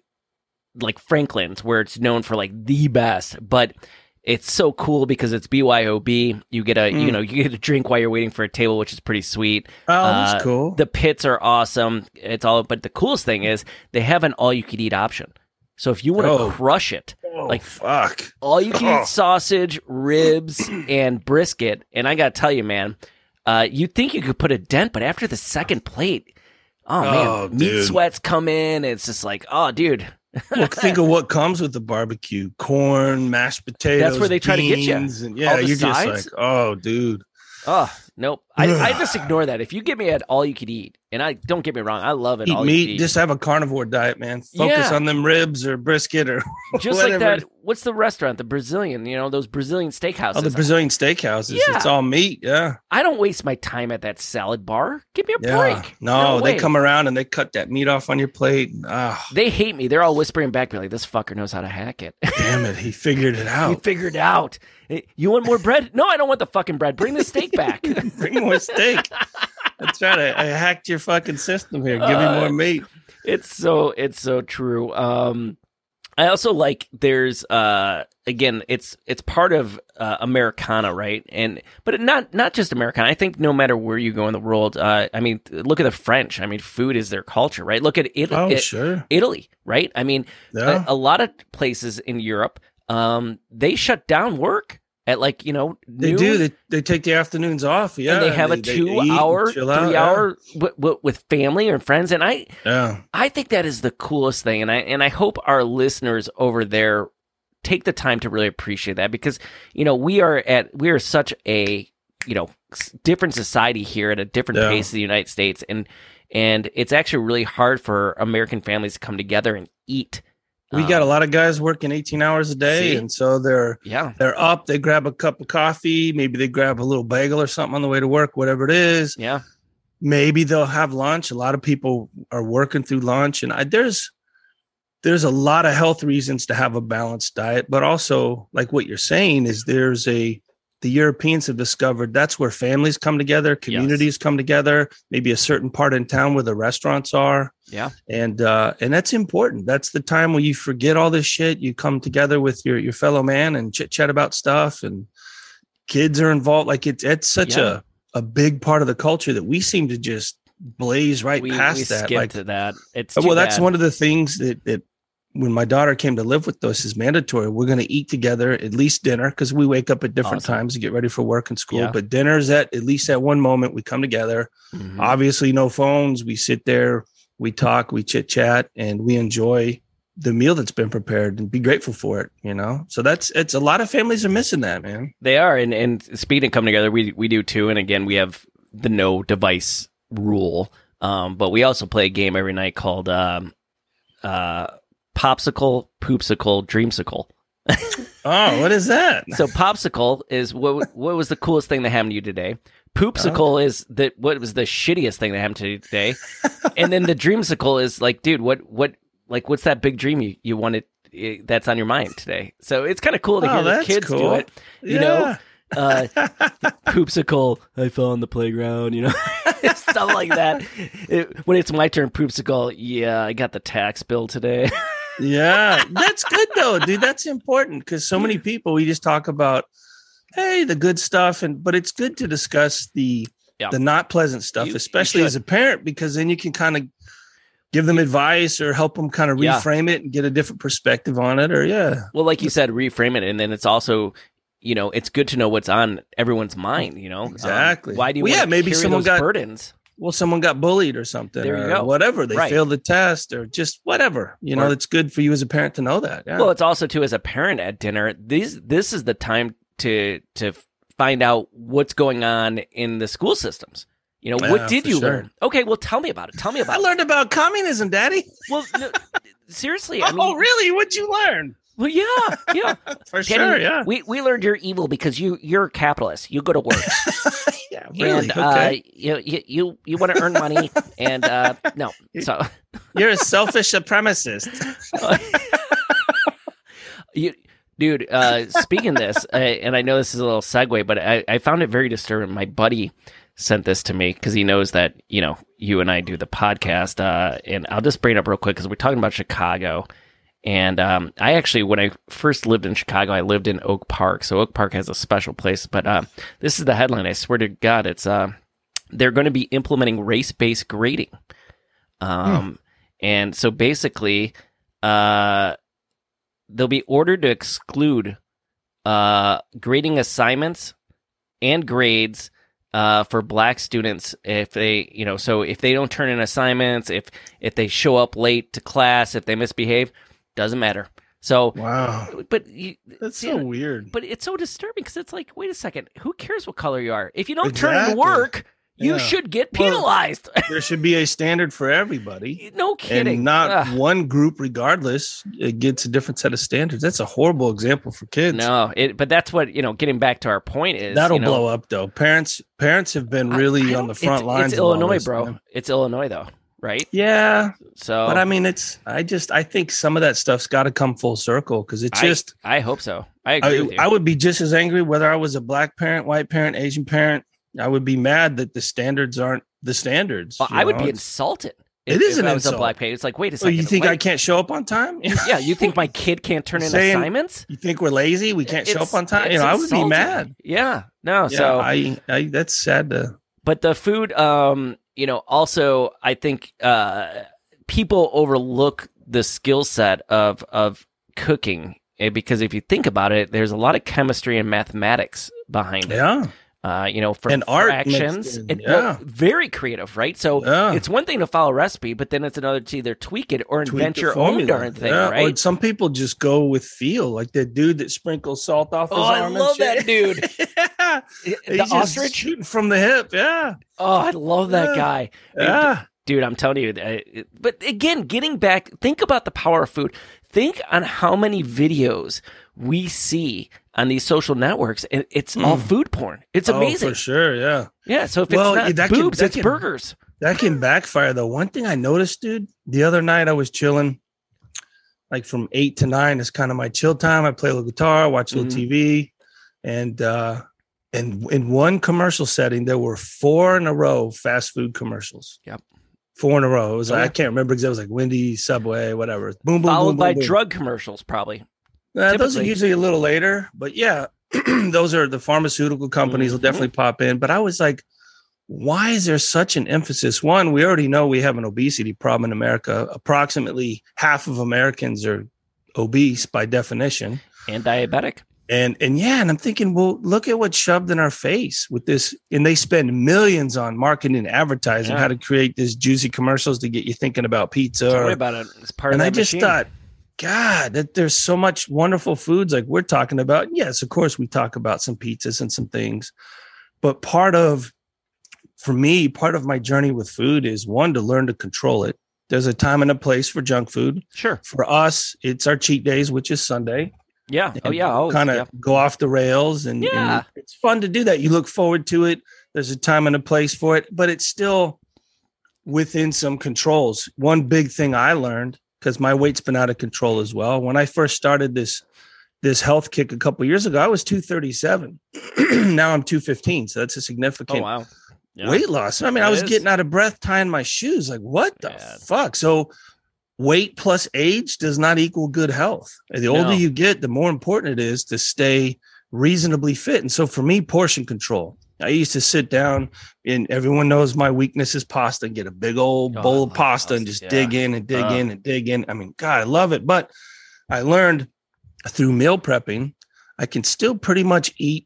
like Franklin's where it's known for like the best, but it's so cool because it's B Y O B. You get a you Mm. know you get a drink while you're waiting for a table, which is pretty sweet. Oh, Uh, that's cool. The pits are awesome. It's all, but the coolest thing is they have an all you can eat option. So if you want to Oh. crush it, oh, like- fuck. all you can Oh. eat sausage, ribs, and brisket. And I got to tell you, man, Uh, you'd think you could put a dent, but after the second plate, oh, man, Oh, meat dude. sweats come in. It's just like, oh, dude. Well, think of what comes with the barbecue: corn, mashed potatoes. That's where they try to get you. beans, And yeah, All the you're sides? just like, oh, dude. Oh, nope. I, I just ignore that. If you get me at all you could eat, and I don't get me wrong, I love it. Eat all you could meat. eat. Just have a carnivore diet, man. Focus Yeah. on them ribs or brisket or Just like whatever. that. What's the restaurant? The Brazilian, you know, those Brazilian steakhouses. Oh, the Brazilian steakhouses. Yeah. It's all meat. Yeah. I don't waste my time at that salad bar. Give me a Yeah. break. No, they way. come around and they cut that meat off on your plate. And, ah, They hate me. They're all whispering back, me like, this fucker knows how to hack it. damn it. He figured it He out. figured it out. You want more bread? No, I don't want the fucking bread. Bring the steak back. Bring more steak. That's right. I, I hacked your fucking system here. Give me Uh, more meat. It's so it's so true. Um, I also like there's uh again it's it's part of uh, Americana, right? And but not not just Americana. I think no matter where you go in the world, uh, I mean, look at the French. I mean, food is their culture, right? Look at Italy. Oh, sure. Italy, right? I mean, Yeah. a, a lot of places in Europe, um, they shut down work at like you know They noon. do. They, they take the afternoons off. Yeah. And they have a they two eat and hour, chill three out, yeah. hour w- w- with family or friends, and I, Yeah. I think that is the coolest thing, and I and I hope our listeners over there take the time to really appreciate that because you know we are at we are such a you know s- different society here at a different Yeah. pace of the United States, and and it's actually really hard for American families to come together and eat. We got a lot of guys working eighteen hours a day, See? and so they're Yeah, they're up. They grab a cup of coffee. Maybe they grab a little bagel or something on the way to work, whatever it is. yeah, Maybe they'll have lunch. A lot of people are working through lunch, and I, there's there's a lot of health reasons to have a balanced diet, but also like what you're saying is there's a the Europeans have discovered that's where families come together, communities come together, maybe a certain part in town where the restaurants are. yeah. And uh, and that's important. That's the time when you forget all this shit. You come together with your, your fellow man and chit chat about stuff, and kids are involved. Like it's it's such Yeah. a, a big part of the culture that we seem to just blaze right We, past we that. skipped Like, to that. It's well, too that's bad. one of the things that that when my daughter came to live with us is mandatory. We're going to eat together at least dinner because we wake up at different Awesome. times to get ready for work and school. Yeah. But dinner's at at least at one moment we come together. Mhm. Obviously, no phones. We sit there, we talk, we chit chat, and we enjoy the meal that's been prepared and be grateful for it. You know, so that's it's a lot of families are missing that, man. They are, and and speaking of coming together, we we do too. And again, we have the no device rule, um, but we also play a game every night called um, uh, Popsicle, Poopsicle, Dreamsicle. Oh, what is that? So Popsicle is what what was the coolest thing that happened to you today. Poopsicle is the what was the shittiest thing that happened to you today, and then the Dreamsicle is like, dude, what what like what's that big dream you you wanted eh, that's on your mind today? So it's kind of cool to Oh, hear the that's kids do cool. it. You know, Yeah. uh, Poopsicle, I fell on the playground, you know, stuff like that. It, when it's my turn, Poopsicle, yeah, I got the tax bill today. Yeah, that's good though, dude. That's important because so many people we just talk about, hey, the good stuff, and but it's good to discuss the Yeah. the not pleasant stuff, You- you especially should. as a parent, because then you can kind of give them advice or help them kind of Yeah. reframe it and get a different perspective on it. Or yeah, Well, like you said, reframe it, and then it's also, you know, it's good to know what's on everyone's mind. You know, Um, Exactly. why do you Well, want yeah, to maybe carry someone those got- burdens? well, someone got bullied or something, There you or go. whatever. They Right. failed the test, or just whatever. You know, Or- it's good for you as a parent to know that. Yeah. Well, it's also too as a parent at dinner. These this is the time to to find out what's going on in the school systems. You know, Yeah, what did for you sure. learn? Okay, well, tell me about it. Tell me I about it. learned about communism, Daddy. Well, no, seriously, I mean, Oh, really? What'd you learn? well, yeah, yeah. For Kenny, sure, yeah. We we learned you're evil because you you're a capitalist. You go to work. Yeah, really. And Okay. uh, you you you, you want to earn money, and uh, no, so You're a selfish supremacist. you, dude. Uh, speaking of this, uh, and I know this is a little segue, but I, I found it very disturbing. My buddy sent this to me because he knows that you know you and I do the podcast, uh, and I'll just bring it up real quick because we're talking about Chicago. And um, I actually, when I first lived in Chicago, I lived in Oak Park. So Oak Park has a special place. But uh, this is the headline. I swear to God, it's uh, they're going to be implementing race-based grading. Um, And so basically, uh, they'll be ordered to exclude uh, grading assignments and grades uh, for black students if they, you know, so if they don't turn in assignments, if if they show up late to class, if they misbehave, doesn't matter. So, wow, but you, that's so know, weird. But it's so disturbing because it's like, wait a second, who cares what color you are? If you don't Exactly. turn in work, you yeah. should get penalized. Well, there should be a standard for everybody. No kidding. And not Ugh. one group, regardless, it gets a different set of standards. That's a horrible example for kids. No, it, but that's what, you know, getting back to our point is. That'll you know, blow up, though. Parents parents have been really I, I on the front it's, lines. It's Illinois, this, bro. Man. It's Illinois, though, right? Yeah. So, but I mean, it's, I just, I think some of that stuff's got to come full circle because it's I, just. I hope so. I agree I, with you. I would be just as angry whether I was a black parent, white parent, Asian parent. I would be mad that the standards aren't the standards. Well, I would know? be insulted. It If, is if an I was insult. a black parent. It's like, wait a Oh, second. you think wait, I can't show up on time? yeah, you think my kid can't turn in Saying- assignments? You think we're lazy? We can't show It's- up on time? You it's know, I would be insulting. mad. Yeah, no. Yeah, so I, I, that's sad to. But the food, um, you know, also I think uh, people overlook the skill set of of cooking eh, because if you think about it, there's a lot of chemistry and mathematics behind it. Yeah. Uh, you know, for And art fractions, mixed in, and, yeah. well, very creative, right? So Yeah. it's one thing to follow a recipe, but then it's another to either tweak it or Tweak invent the your own formula. darn thing, Yeah, right? Or some people just go with feel, like that dude that sprinkles salt off his Oh, I arm. love and that dude. shit. yeah. the He's just ostrich. shooting from the hip. Yeah. Oh, I love that Yeah. guy. Yeah. Dude, I'm telling you. uh, it- But again, getting back, think about the power of food. Think on how many videos we see on these social networks. and It's all food porn. It's amazing. Oh, for sure. Yeah. Yeah. So if Well, it's not that can- boobs, that it's can- burgers. That can backfire though. One thing I noticed, dude, the other night I was chilling, like from eight to nine is kind of my chill time. I play a little guitar, watch a little Mhm. T V, and uh, and in one commercial setting there were four in a row fast food commercials. Yep. Four in a row. It was Oh, like, yeah. I can't remember because it was like Wendy's, Subway, whatever. Boom, boom, Followed boom, by boom, boom. drug commercials, probably. Uh, those are typically. usually a little later, but yeah, those are the pharmaceutical companies will Mhm. definitely pop in. But I was like, why is there such an emphasis? One, we already know we have an obesity problem in America. Approximately half of Americans are obese by definition. And diabetic. And and yeah, and I'm thinking, well, look at what's shoved in our face with this. And they spend millions on marketing and advertising, Yeah. how to create these juicy commercials to get you thinking about pizza. Don't or- worry about it. It's part and of I that just machine. thought, God, that there's so much wonderful foods like we're talking about. Yes, of course, we talk about some pizzas and some things, but part of, for me, part of my journey with food is one, to learn to control it. There's a time and a place for junk food. Sure. For us, it's our cheat days, which is Sunday. Yeah. Oh, yeah. Oh, kind of yeah. go off the rails, and, Yeah. and it's fun to do that. You look forward to it. There's a time and a place for it, but it's still within some controls. One big thing I learned, because my weight's been out of control as well. When I first started this this health kick a couple years ago, I was two thirty-seven. Now I'm two fifteen, so that's a Oh, significant wow. Yeah. weight loss. I mean, I It was is. getting out of breath tying my shoes. Like, what the Yeah. fuck? So weight plus age does not equal good health. The older No. you get, the more important it is to stay reasonably fit. And so for me, portion control. I used to sit down, and everyone knows my weakness is pasta, and get a big old Oh, I bowl of love pasta and pasta, just yeah. dig in and dig Uh. in and dig in. I mean, God, I love it. But I learned through meal prepping, I can still pretty much eat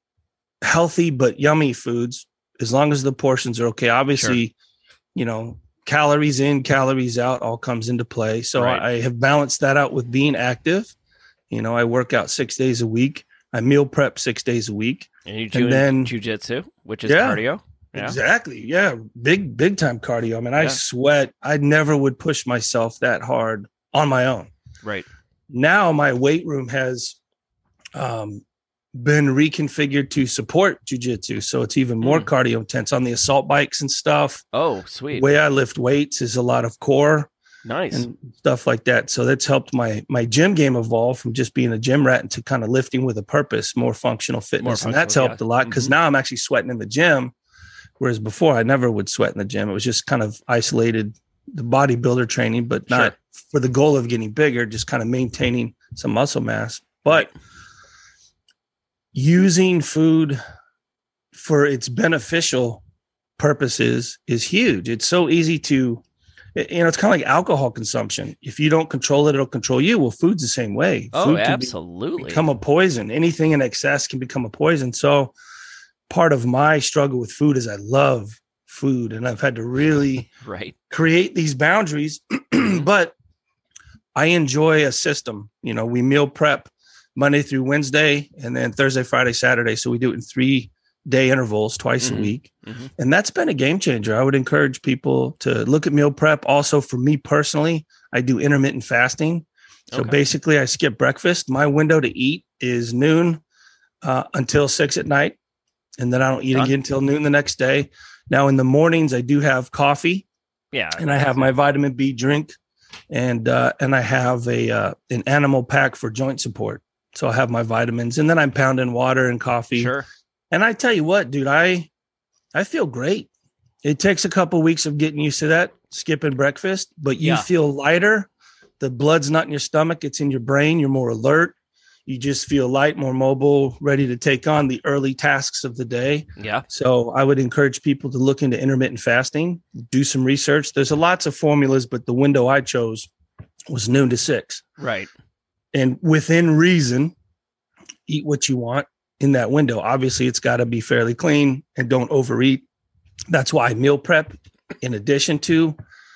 healthy but yummy foods as long as the portions are okay. Obviously, you know, calories in, calories out all comes into play. So Right. I have balanced that out with being active. You know, I work out six days a week. I meal prep six days a week. And you And do then- jujitsu, which is Yeah. cardio. Yeah. Exactly. Yeah. Big, big time cardio. I mean, I Yeah. sweat. I never would push myself that hard on my own. Right. Now my weight room has um, been reconfigured to support jujitsu. So it's even more Mm. cardio intense on the assault bikes and stuff. Oh, sweet. The way I lift weights is a lot of core Nice. and stuff like that. So that's helped my my gym game evolve from just being a gym rat into kind of lifting with a purpose, more functional fitness. and that's functional, helped yeah. a lot because Mhm. now I'm actually sweating in the gym. Whereas before I never would sweat in the gym. It was just kind of isolated the bodybuilder training, but not for the goal of getting bigger, just kind of maintaining some muscle mass. But using food for its beneficial purposes is huge. It's so easy to, you know, it's kind of like alcohol consumption. If you don't control it, it'll control you. Well, food's the same way. Oh, Food can be- absolutely. become a poison. Anything in excess can become a poison. So part of my struggle with food is I love food, and I've had to really right. create these boundaries. But I enjoy a system. You know, we meal prep Monday through Wednesday, and then Thursday, Friday, Saturday. So we do it in three day intervals twice Mm-hmm. a week. Mm-hmm. And that's been a game changer. I would encourage people to look at meal prep. Also, for me personally, I do intermittent fasting. So Okay. basically, I skip breakfast. My window to eat is noon uh, until six at night. And then I don't eat Done. again until noon the next day. Now, in the mornings, I do have coffee, Yeah. and I have my vitamin B drink, and uh, and I have a uh, an animal pack for joint support. So I have my vitamins, and then I'm pounding water and coffee. Sure. And I tell you what, dude, I I feel great. It takes a couple weeks of getting used to that, skipping breakfast, but you Yeah. feel lighter. The blood's not in your stomach, it's in your brain. You're more alert. You just feel light, more mobile, ready to take on the early tasks of the day. Yeah. So I would encourage people to look into intermittent fasting, do some research. There's lots of formulas, but the window I chose was noon to six. Right. And within reason, eat what you want in that window. Obviously, it's got to be fairly clean and don't overeat. That's why I meal prep in addition to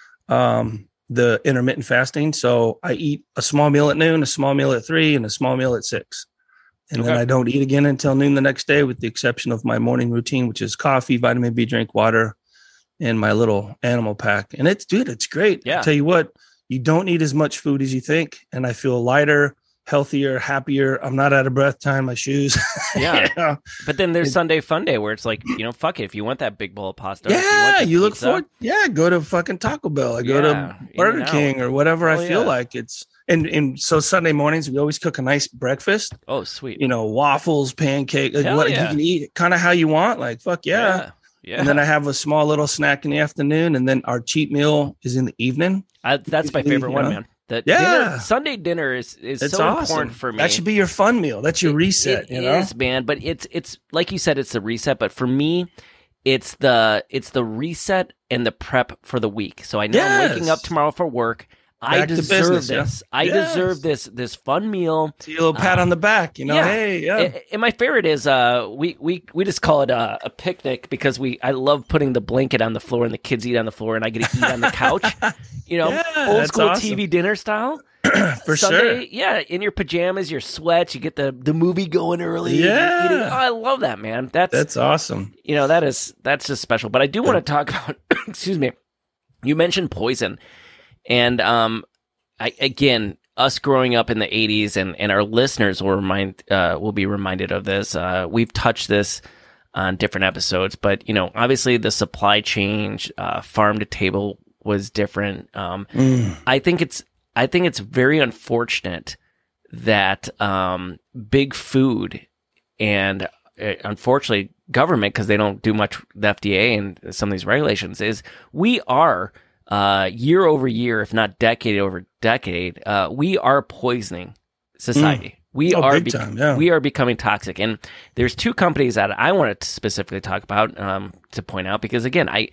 um, the intermittent fasting. So I eat a small meal at noon, a small meal at three, and a small meal at six. And Okay. then I don't eat again until noon the next day, with the exception of my morning routine, which is coffee, vitamin B drink, water, and my little animal pack. And it's, dude, it's great. Yeah. I tell you what, you don't need as much food as you think. And I feel lighter, healthier, happier. I'm not out of breath tying my shoes. Yeah. You know? But then there's Sunday Fun Day where it's like, you know, fuck it. If you want that big bowl of pasta, if you, want Yeah, the you look pizza, forward. Yeah, go to fucking Taco Bell. I go Yeah, to In Burger and Out. King or whatever Oh, I feel yeah. like. It's and and so Sunday mornings we always cook a nice breakfast. Oh, sweet. You know, waffles, pancake, like Hell what yeah. you can eat kind of how you want. Like fuck yeah. Yeah. Yeah. And then I have a small little snack in the afternoon, and then our cheat meal is in the evening. I, that's my usually, favorite you one, know? man. The Yeah. dinner, Sunday dinner is, is It's so awesome. important for me. That should be your fun meal. That's your It- reset. It you know, is, man. But it's it's like you said, it's the reset. But for me, it's the it's the reset and the prep for the week. So I know I'm waking Yes. up tomorrow for work. I Back to deserve business, yeah. this. I Yes. deserve this this fun meal. see a little pat Uh, on the back. You know, yeah. hey, yeah. A- And my favorite is uh we we we just call it a, a picnic because we I love putting the blanket on the floor and the kids eat on the floor and I get to eat on the couch. You know, Yeah, old that's school awesome. T V dinner style. For Sunday, sure. yeah, in your pajamas, your sweats, you get the, the movie going early. you're Yeah. eating- oh, I love that, man. That's, That's awesome. you know, that is that's just special. But I do want to talk about excuse me. You mentioned poison. And um I again, us growing up in the eighties and, and our listeners will remind uh will be reminded of this. Uh we've touched this on different episodes, but you know, obviously the supply chain, uh farm to table was different. Um Mm. I think it's I think it's very unfortunate that um, big food and uh, unfortunately government, because they don't do much, the F D A and some of these regulations, is we are uh, year over year, if not decade over decade, uh, we are poisoning society. We Oh, are big time, yeah. we are becoming toxic, and there's two companies that I wanted to specifically talk about um, to point out because again, I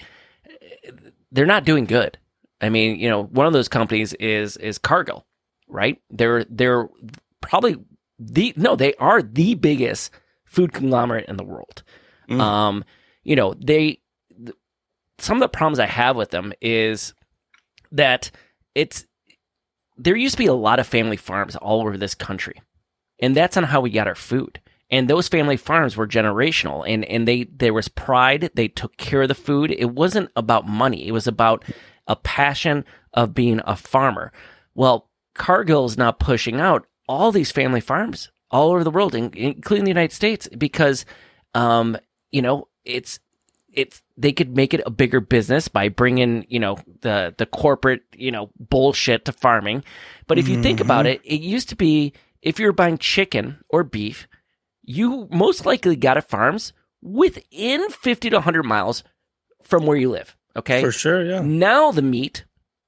they're not doing good. I mean, you know, one of those companies is is Cargill, right? They're they're probably the no, they are the biggest food conglomerate in the world. Mm. Um, you know, they th- some of the problems I have with them is that it's there used to be a lot of family farms all over this country, and that's on how we got our food. And those family farms were generational, and, and they there was pride. They took care of the food. It wasn't about money. It was about a passion of being a farmer. Well, Cargill is now pushing out all these family farms all over the world, in, including the United States, because, um, you know, it's it's they could make it a bigger business by bringing, you know, the the corporate, you know, bullshit to farming. But if you think Mhm. about it, it used to be if you're buying chicken or beef, you most likely got at farms within fifty to one hundred miles from where you live. Okay. For sure, yeah. Now the meat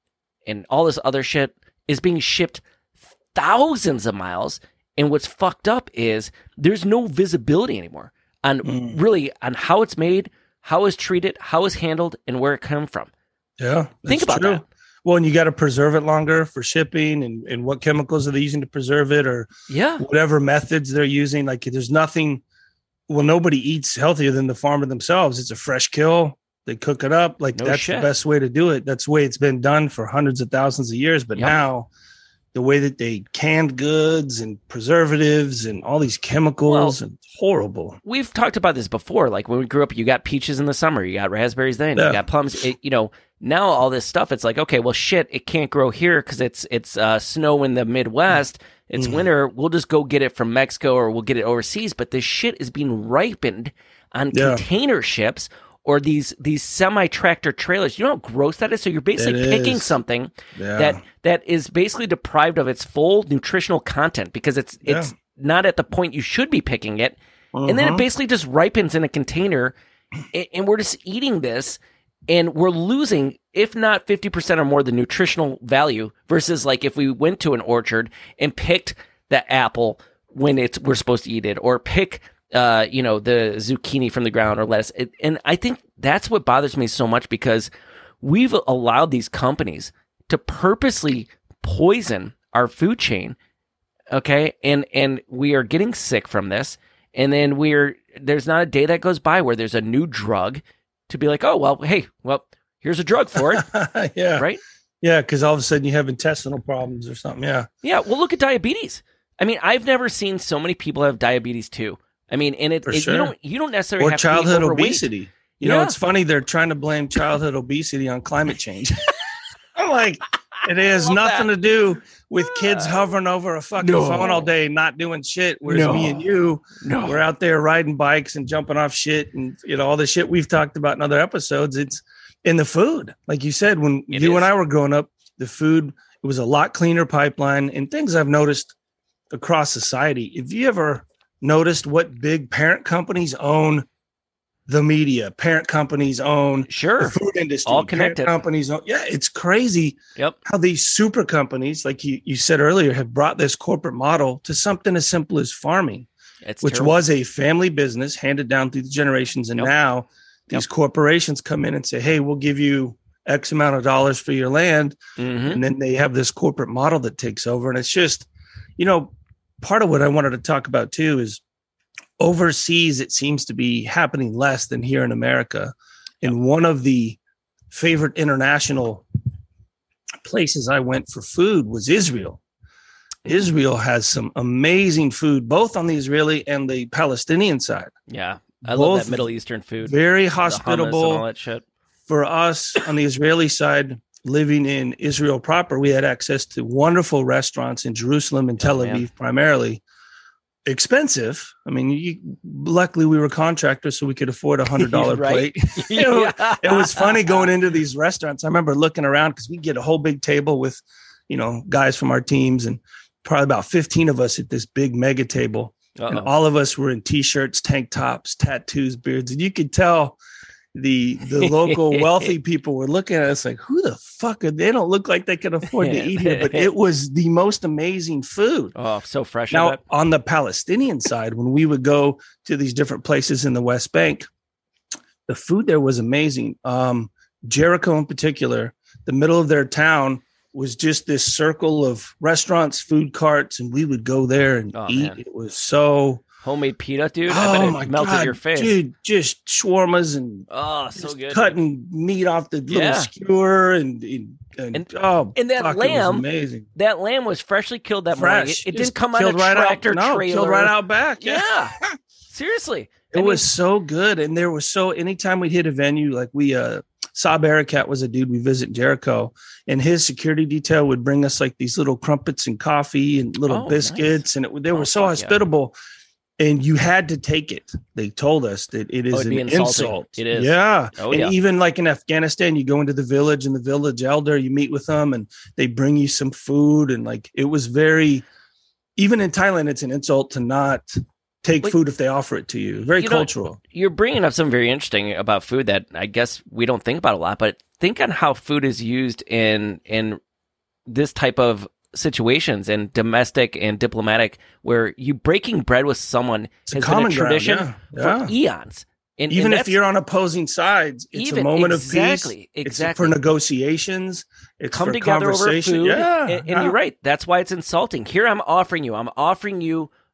and all this other shit is being shipped thousands of miles. And what's fucked up is there's no visibility anymore on Mm. really on how it's made, how it's treated, how it's handled, and where it comes from. Yeah. Think that's about true. that. Well, and you got to preserve it longer for shipping, and, and what chemicals are they using to preserve it, or Yeah. whatever methods they're using. Like there's nothing well, nobody eats healthier than the farmer themselves. It's a fresh kill. They cook it up. Like No that's shit. the best way to do it. That's the way it's been done for hundreds of thousands of years. But Yep. now the way that they canned goods and preservatives and all these chemicals Well, and horrible. We've talked about this before. Like when we grew up, you got peaches in the summer, you got raspberries then, Yeah. you got plums. It, you know, now all this stuff, it's like, okay, well, shit, it can't grow here because it's it's uh, snow in the Midwest. It's Mhm. winter. We'll just go get it from Mexico or we'll get it overseas. But this shit is being ripened on Yeah. container ships or these these semi tractor trailers. You know how gross that is. So you're basically It picking is. something Yeah. that that is basically deprived of its full nutritional content because it's Yeah. it's not at the point you should be picking it. And then it Mhm. basically just ripens in a container, and, and we're just eating this, and we're losing, if not fifty percent or more, the nutritional value versus like if we went to an orchard and picked the apple when it's we're supposed to eat it, or pick, uh, you know, the zucchini from the ground or lettuce. It, and I think that's what bothers me so much because we've allowed these companies to purposely poison our food chain. Okay. And, and we are getting sick from this. And then we're, there's not a day that goes by where there's a new drug to be like, oh, well, hey, well, here's a drug for it. yeah. Right. Yeah. Cause all of a sudden you have intestinal problems or something. Yeah. Yeah. Well, look at diabetes. I mean, I've never seen so many people have diabetes too. I mean, and it, For it sure. you don't, you don't necessarily Or have childhood to be overweight. obesity. You Yeah. know, it's funny. They're trying to blame childhood obesity on climate change. I'm like, it has love nothing that. to do with kids hovering over a fucking No. phone all day, not doing shit. Whereas No. me and you, No. we're out there riding bikes and jumping off shit and, you know, all the shit we've talked about in other episodes. It's in the food. Like you said, when It you is. and I were growing up, the food, it was a lot cleaner pipeline and things I've noticed across society. If you ever noticed what big parent companies own the media, parent companies own Sure. the food industry, All parent connected. companies own, yeah, it's crazy Yep. how these super companies, like you, you said earlier, have brought this corporate model to something as simple as farming, It's which terrible. was a family business handed down through the generations. And Yep. now these Yep. corporations come in and say, hey, we'll give you X amount of dollars for your land. Mhm. And then they have this corporate model that takes over. And it's just, you know, part of what I wanted to talk about too is overseas, it seems to be happening less than here in America. And one of the favorite international places I went for food was Israel. Israel has some amazing food, both on the Israeli and the Palestinian side. Yeah. I love Both that Middle Eastern food. Very The hummus and hospitable. all that shit. For us on the Israeli side, living in Israel proper, we had access to wonderful restaurants in Jerusalem and Tel Oh, Aviv man. primarily. Expensive. I mean, you, luckily we were contractors, so we could afford a hundred dollar Right. plate. You know, it was funny going into these restaurants. I remember looking around because we get a whole big table with, you know, guys from our teams and probably about fifteen of us at this big mega table. And Uh-oh. all of us were in t-shirts, tank tops, tattoos, beards. And you could tell the the local wealthy people were looking at us like, who the fuck are they? Don't look like they can afford to eat here. But it was the most amazing food. Oh, so fresh. I Now, bet. on the Palestinian side, when we would go to these different places in the West Bank, the food there was amazing. Um, Jericho in particular, the middle of their town was just this circle of restaurants, food carts, and we would go there and Oh, eat. man. It was so Homemade pita, dude. I bet oh it my melted god, your face. dude! Just shawarmas and Oh, so just good. cutting meat off the little Yeah. skewer and and, and, And- oh, and that fuck, it was lamb, amazing. That lamb was freshly killed that morning. Fresh. It, it Just didn't come on a killed right tractor out, no, trailer. killed right out back. Yeah. Seriously. It I mean, was so good. And there was so, anytime we hit a venue, like we, uh, Saab Arakat was a dude we visit in Jericho, and his security detail would bring us like these little crumpets and coffee and little Oh, biscuits. nice. And it, they Oh, were so fuck yeah. hospitable. And you had to take it. They told us that it is Oh, it'd an be insulting. insult. It is. Yeah. Oh, and yeah. even like in Afghanistan, you go into the village and the village elder, you meet with them and they bring you some food. And like, it was very, even in Thailand, it's an insult to not take Wait, food if they offer it to you. Very you know, cultural. You're bringing up something very interesting about food that I guess we don't think about a lot, but think on how food is used in in this type of situations and domestic and diplomatic, where you breaking bread with someone It's a has been a common ground, tradition yeah, for yeah. eons. And, Even and if that's- you're on opposing sides, it's Even- a moment exactly, of peace. exactly. It's for negotiations. It's come for together over conversation. food, Yeah, and, and yeah. you're right. That's why it's insulting. Here, I'm offering you. I'm offering you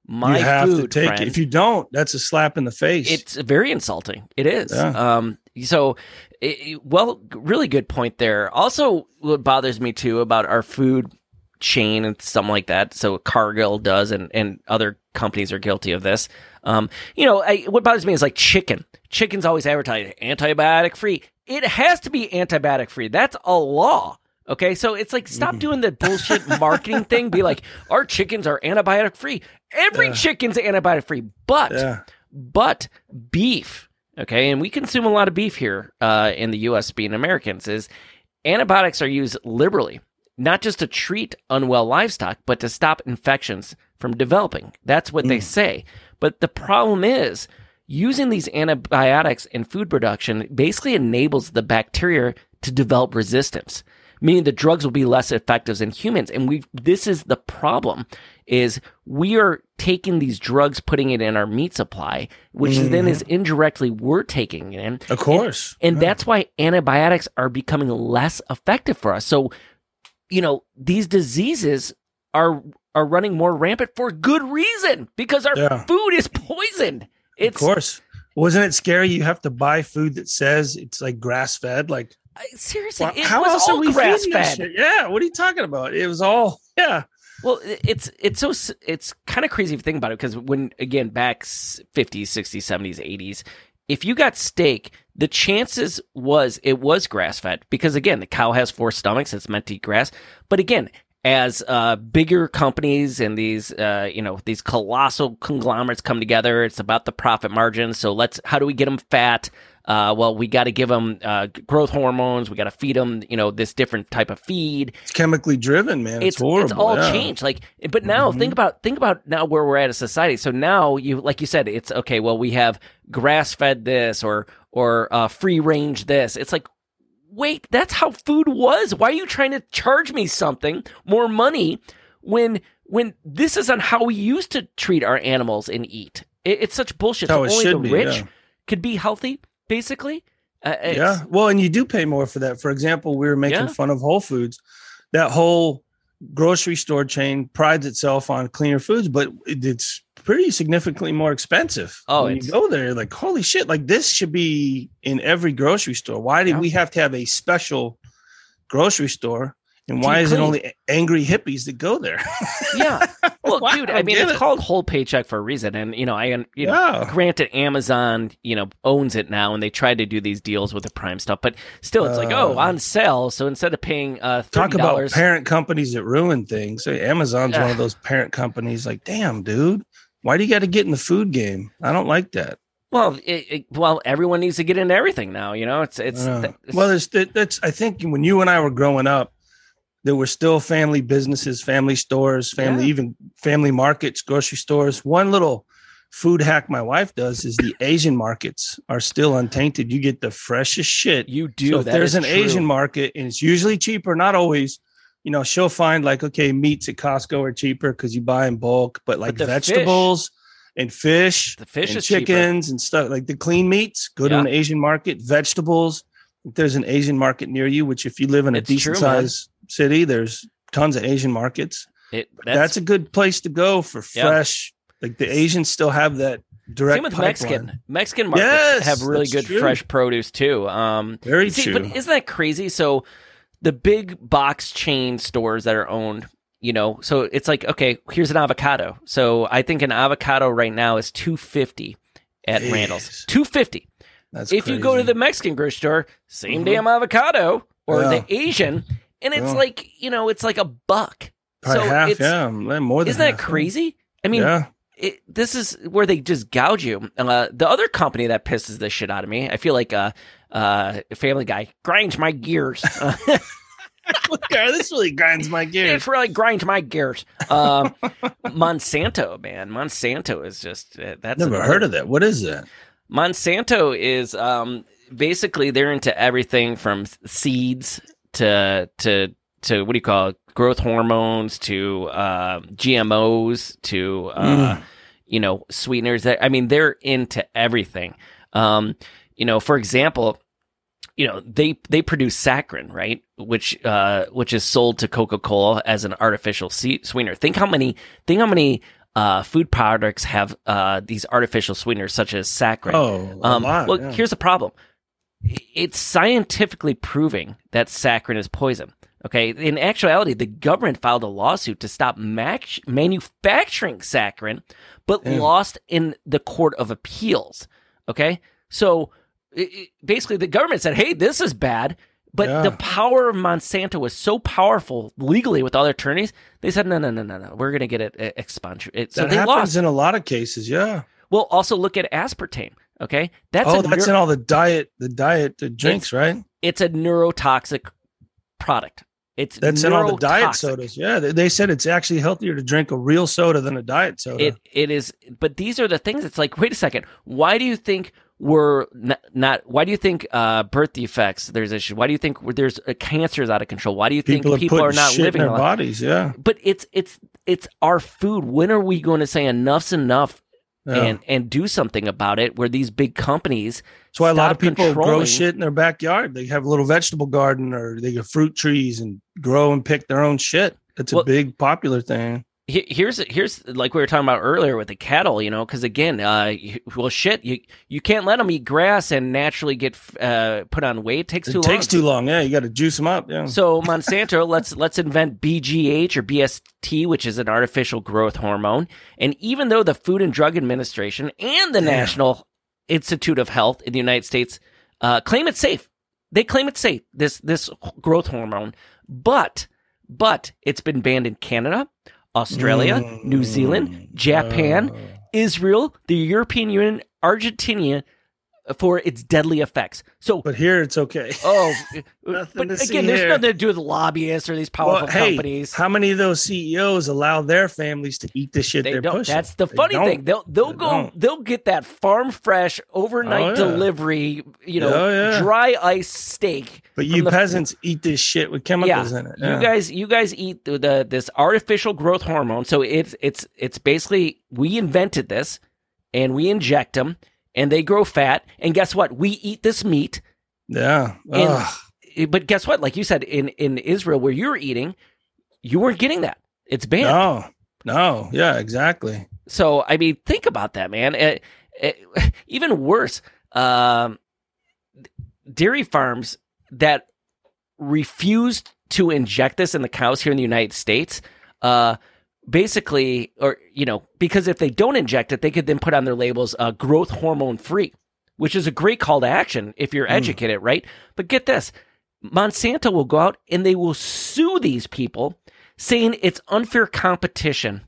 my you have food, to take friend. it. If you don't, that's a slap in the face. It's very insulting. It is. Yeah. Um, so, it, well, really good point there. Also, what bothers me too about our food chain and something like that. So Cargill does, and, and other companies are guilty of this. Um, you know, I, what bothers me is like chicken. Chicken's always advertised antibiotic free. It has to be antibiotic free. That's a law. Okay, so it's like, stop Mm. doing the bullshit marketing thing. Be like, our chickens are antibiotic free. Every Yeah. chicken's antibiotic free, but yeah. but beef. Okay, and we consume a lot of beef here uh, in the U S, being Americans. Is antibiotics are used liberally, not just to treat unwell livestock, but to stop infections from developing. That's what mm. they say. But the problem is, using these antibiotics in food production basically enables the bacteria to develop resistance, meaning the drugs will be less effective in humans. And we this is the problem, is we are taking these drugs, putting it in our meat supply, which mm-hmm. then is indirectly we're taking it in. Of course. And, and yeah. that's why antibiotics are becoming less effective for us. So, you know, these diseases are are running more rampant for good reason, because our yeah. food is poisoned. It's, of course. Wasn't it scary? You have to buy food that says it's like grass fed. Like, seriously, well, it how was else all are we grass feeding this fed. shit? Yeah, what are you talking about? It was all yeah. Well, it's it's so it's kind of crazy if you think about it, because when, again, back fifties, sixties, seventies, eighties, if you got steak, the chances was it was grass fed, because again, the cow has four stomachs; it's meant to eat grass. But again, as uh, bigger companies and these, uh, you know, these colossal conglomerates come together, it's about the profit margin. So let's, how do we get them fat? Uh, well, we got to give them uh, growth hormones. We got to feed them, you know, this different type of feed. It's chemically driven, man. It's, It's horrible. It's all yeah. changed. Like, but now Mhm. think about think about now where we're at as a society. So now you, like you said, it's okay. Well, we have grass fed this or or uh, free range this. It's like, wait, that's how food was. Why are you trying to charge me something more money when when this isn't how we used to treat our animals and eat? It, it's such bullshit. That's how So it only the should be, rich yeah. could be healthy, basically. Uh, it's- Yeah. Well, and you do pay more for that. For example, we were making Yeah. fun of Whole Foods. That whole grocery store chain prides itself on cleaner foods, but it- it's pretty significantly more expensive. Oh, when it's- you go there, you're like, holy shit, like this should be in every grocery store. Why did Yeah. we have to have a special grocery store? And why Too is it clean. only angry hippies that go there? Yeah. Well, Wow, dude, I mean, get it's it. called whole paycheck for a reason. And, you know, I, you know, Yeah. granted, Amazon, you know, owns it now, and they tried to do these deals with the Prime stuff, but still, it's like, Uh, oh, on sale. So instead of paying uh, Talk thirty about dollars, parent companies that ruin things. Say Amazon's one Ugh. of those parent companies. Like, damn, dude, why do you got to get in the food game? I don't like that. well, it, it, well, everyone needs to get into everything now. You know, it's it's, Uh, it's well, there's that- that's. I think when you and I were growing up, there were still family businesses, family stores, family Yeah. even family markets, grocery stores. One little food hack my wife does is the Asian markets are still untainted. You get the freshest shit. you do. So if that there's is an true. Asian market, and it's usually cheaper, not always. You know, she'll find like, okay, meats at Costco are cheaper because you buy in bulk, but like the vegetables and fish, The fish and is cheaper. chickens and stuff, like the clean meats, go to Yeah. an Asian market. Vegetables, if there's an Asian market near you, which if you live in a It's true, decent man. sized city, there's tons of Asian markets. It, That's, that's, a good place to go for Yeah. fresh. Like the Asians still have that direct same with pipeline. Mexican. Mexican markets Yes, have really that's good true. fresh produce too. Um, Very see, true. but isn't that crazy? So the big box chain stores that are owned, you know, so it's like, okay, here's an avocado. So I think an avocado right now is two fifty at Jeez. Randall's. two fifty. That's If you go to crazy. the Mexican grocery store, same Mhm. damn avocado, or Yeah. the Asian, and it's Yeah. like, you know, it's like a buck. Probably so half, it's, yeah, more than isn't that half, yeah. crazy? I mean, yeah. it, this is where they just gouge you. Uh, the other company that pisses the shit out of me, I feel like uh, uh, Family Guy grinds my gears. Uh, God, this really grinds my gears. it's really grinds my gears. Um, Monsanto, man, Monsanto is just uh, that's Never another- heard of that. What is that? Monsanto is um, basically they're into everything from seeds to to to what do you call it? Growth hormones to uh, G M Os to uh, Mm. you know sweeteners. I mean, they're into everything. Um, you know, for example, you know they they produce saccharin, right? Which uh, which is sold to Coca-Cola as an artificial se- sweetener. Think how many think how many uh, food products have uh, these artificial sweeteners such as saccharin. Oh, a um, lot, well, yeah. here's the problem. It's scientifically proving that saccharin is poison. Okay, in actuality, the government filed a lawsuit to stop mac- manufacturing saccharin, but Damn. lost in the Court of Appeals. Okay, so it, it, basically, the government said, "Hey, this is bad," but Yeah. the power of Monsanto was so powerful legally with all their attorneys. They said, "No, no, no, no, no, we're going to get it uh, expunged." It, so that they happens lost. in a lot of cases. Yeah. Well, also look at aspartame. Okay, that's oh, a that's neur- in all the diet, the diet, the drinks, right? it's a neurotoxic product. It's That's in all the diet neurotoxic. sodas. Yeah, they, they said it's actually healthier to drink a real soda than a diet soda. It it is, but these are the things. It's like, wait a second. Why do you think we're not? not why do you think uh, birth defects? There's issues. Why do you think there's uh, cancers out of control? Why do you people think people are, are not shit living in their a life? bodies. Yeah, But it's it's it's our food. When are we going to say enough's enough yeah. and and do something about it? Where these big companies. That's why a lot of stop people grow controlling- shit in their backyard. They have a little vegetable garden or they get fruit trees and grow and pick their own shit. It's a Well- big popular thing. He- Here's here's like we were talking about earlier with the cattle, you know, because again, uh, you- well, shit, you you can't let them eat grass and naturally get uh, put on weight. It takes It too takes long. too long. Yeah, you got to juice them up. Yeah. So Monsanto, let's let's invent B G H or B S T, which is an artificial growth hormone. And even though the Food and Drug Administration and the Damn. National Institute of Health in the United States uh, claim it's safe, they claim it's safe. This this growth hormone, but but it's been banned in Canada, Australia, Mm. New Zealand, Japan, Uh, Israel, the European Union, Argentina, for its deadly effects. So, but here it's okay. oh, Nothing but to see again, there's here. nothing to do with lobbyists or these powerful Well, hey, companies. how many of those C E Os allow their families to eat the shit They they're don't. pushing? That's the They funny don't. thing. They'll they'll They go. don't. They'll get that farm fresh overnight Oh, yeah. delivery. You know, Oh, yeah. dry ice steak. But from you the- peasants eat this shit with chemicals in it. Yeah. You guys, you guys eat the, the this artificial growth hormone. So it's it's it's basically we invented this, and we inject them, and they grow fat. And guess what? We eat this meat. yeah. And, Ugh. but guess what? Like you said, in in Israel where you're eating, you weren't getting that. It's banned. No, no. Yeah, exactly. So I mean, think about that, man. It- it- even worse, um, dairy farms that refused to inject this in the cows here in the United States, uh, basically, or you know, because if they don't inject it, they could then put on their labels uh, "growth hormone free," which is a great call to action if you're educated, right? But get this, Monsanto will go out and they will sue these people, saying it's unfair competition.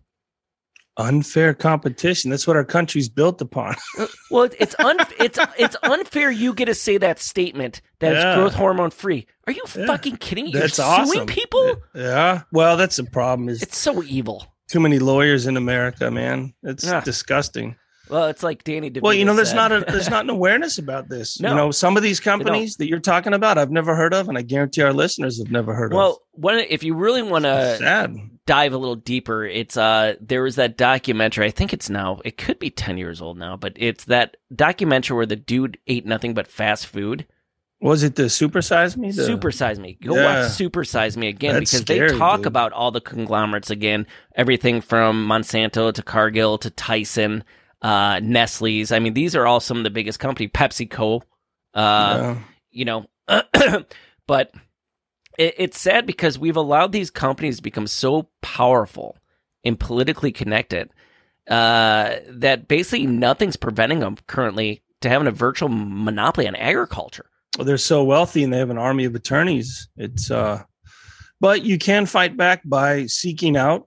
Unfair competition. That's what our country's built upon. Well, it- it's un- it's it's unfair. You get to say that statement that Yeah. it's growth hormone free. Are you Yeah. fucking kidding me? That's You're awesome. suing people? Yeah. Well, that's the problem. Is It's so evil. too many lawyers in America, man. It's Yeah. disgusting. Well, it's like Danny DeVito Well, you know, there's said. not a there's not an awareness about this. No. You know, some of these companies that you're talking about, I've never heard of, and I guarantee our listeners have never heard Well, one, if you really want of. to Sad. dive a little deeper, it's uh there was that documentary. I think it's now it could be ten years old now, but it's that documentary where the dude ate nothing but fast food. Was it the Super Size Me? The, Super Size Me. Go Yeah. watch Super Size Me again That's because scary, they talk dude. about all the conglomerates again, everything from Monsanto to Cargill to Tyson, uh, Nestle's. I mean, these are all some of the biggest companies. PepsiCo, uh, Yeah. you know, but it, it's sad because we've allowed these companies to become so powerful and politically connected uh, that basically nothing's preventing them currently to having a virtual monopoly on agriculture. Well, they're so wealthy and they have an army of attorneys. It's uh but you can fight back by seeking out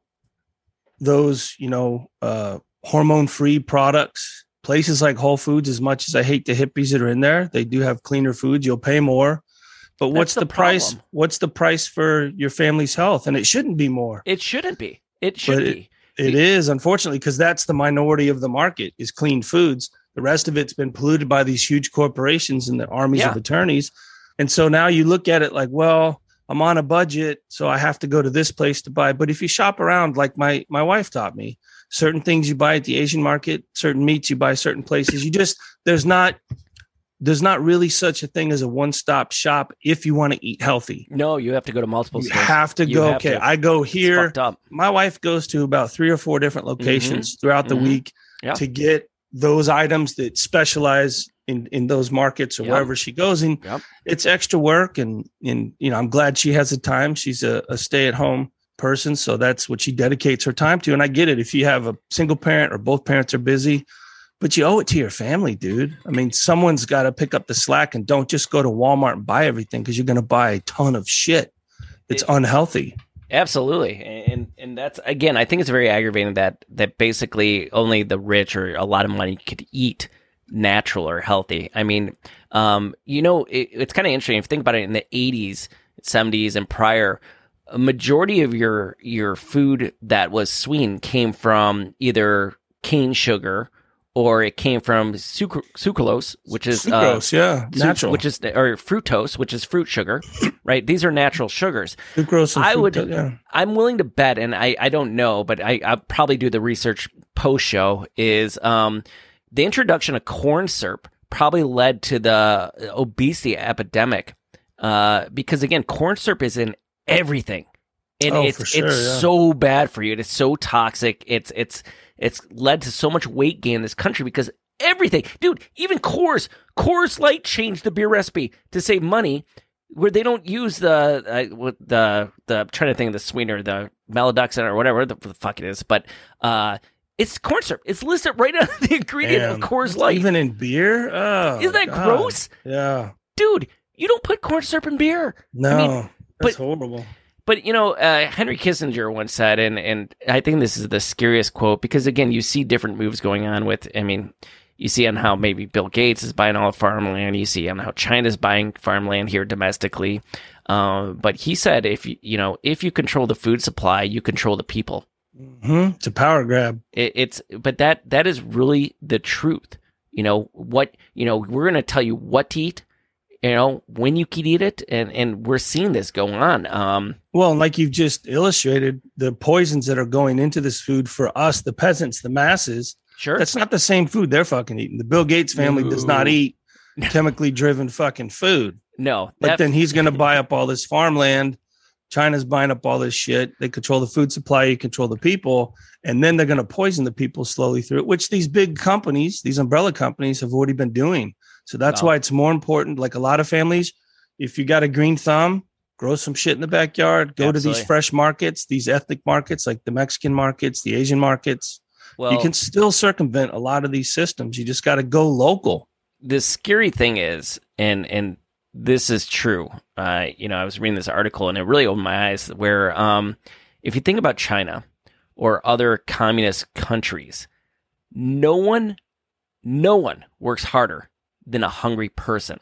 those, you know, uh hormone-free products. Places like Whole Foods, as much as I hate the hippies that are in there, they do have cleaner foods. You'll pay more. But what's That's the, the price? problem. What's the price for your family's health? And it shouldn't be more. It shouldn't be. It should But be. It is, unfortunately, because that's the minority of the market is clean foods. The rest of it's been polluted by these huge corporations and the armies Yeah. of attorneys. And so now you look at it like, well, I'm on a budget, so I have to go to this place to buy. But if you shop around, like my my wife taught me, certain things you buy at the Asian market, certain meats you buy certain places. You just there's not there's not really such a thing as a one-stop shop if you want to eat healthy. No, you have to go to multiple You stores. have to You go. have Okay, to. I go It's here. fucked up. My wife goes to about three or four different locations throughout the Mhm. week Yeah. to get those items that specialize in, in those markets or Yep. wherever she goes. And Yep. it's extra work. And, and, you know, I'm glad she has the time. She's a, a stay-at-home person. So that's what she dedicates her time to. And I get it. If you have a single parent or both parents are busy, but you owe it to your family, dude. I mean, someone's got to pick up the slack, and don't just go to Walmart and buy everything, because you're going to buy a ton of shit. It's It- unhealthy. Absolutely, and and that's again, I think it's very aggravating that that basically only the rich or a lot of money could eat natural or healthy. I mean, um, you know, it, it's kind of interesting if you think about it. In the eighties, seventies, and prior, a majority of your your food that was sweetened came from either cane sugar or it came from sucr- sucralose, which is uh, Sucrose, yeah, su- natural. which is or fructose, which is fruit sugar, right? These are natural sugars. Sucrose and I would, fructose, yeah. I'm willing to bet, and I, I don't know, but I I probably do the research post show. Is um the introduction of corn syrup probably led to the obesity epidemic, uh because again, corn syrup is in everything, and Oh, it's for sure, it's yeah. so bad for you. It is so toxic. It's it's it's led to so much weight gain in this country because everything, dude. Even Coors, Coors Light changed the beer recipe to save money, where they don't use the uh, what the the I'm trying to think of the sweetener, the Maladuxin or whatever the, the fuck it is, but uh, it's corn syrup. It's listed right on the ingredient Damn. of Coors It's Light. even in beer. Oh, Isn't that God. gross, Yeah. dude? You don't put corn syrup in beer. No, I mean, that's but- horrible. But, you know, uh, Henry Kissinger once said, and, and I think this is the scariest quote, because, again, you see different moves going on with, I mean, you see on how maybe Bill Gates is buying all the farmland. You see on how China's buying farmland here domestically. Uh, but he said, if you, you know, if you control the food supply, you control the people. hmm It's a power grab. It, it's, but that, that is really the truth. You know, what, you know, we're going to tell you what to eat, you know, when you can eat it. And, and we're seeing this go on. Um, Well, and like you've just illustrated, the poisons that are going into this food for us, the peasants, the masses, sure. that's not the same food they're fucking eating. The Bill Gates family does not No. eat chemically driven fucking food. No, But that- then he's going to buy up all this farmland. China's buying up all this shit. They control the food supply, you control the people, and then they're going to poison the people slowly through it, which these big companies, these umbrella companies have already been doing. So that's Wow. why it's more important. Like a lot of families, if you got a green thumb, grow some shit in the backyard, go to Absolutely. these fresh markets, these ethnic markets, like the Mexican markets, the Asian markets. well, You can still circumvent a lot of these systems. You just got to go local. the scary thing is, and and this is true. Uh, you know, I was reading this article and it really opened my eyes. Where, um, if you think about China or other communist countries, no one, no one works harder than a hungry person.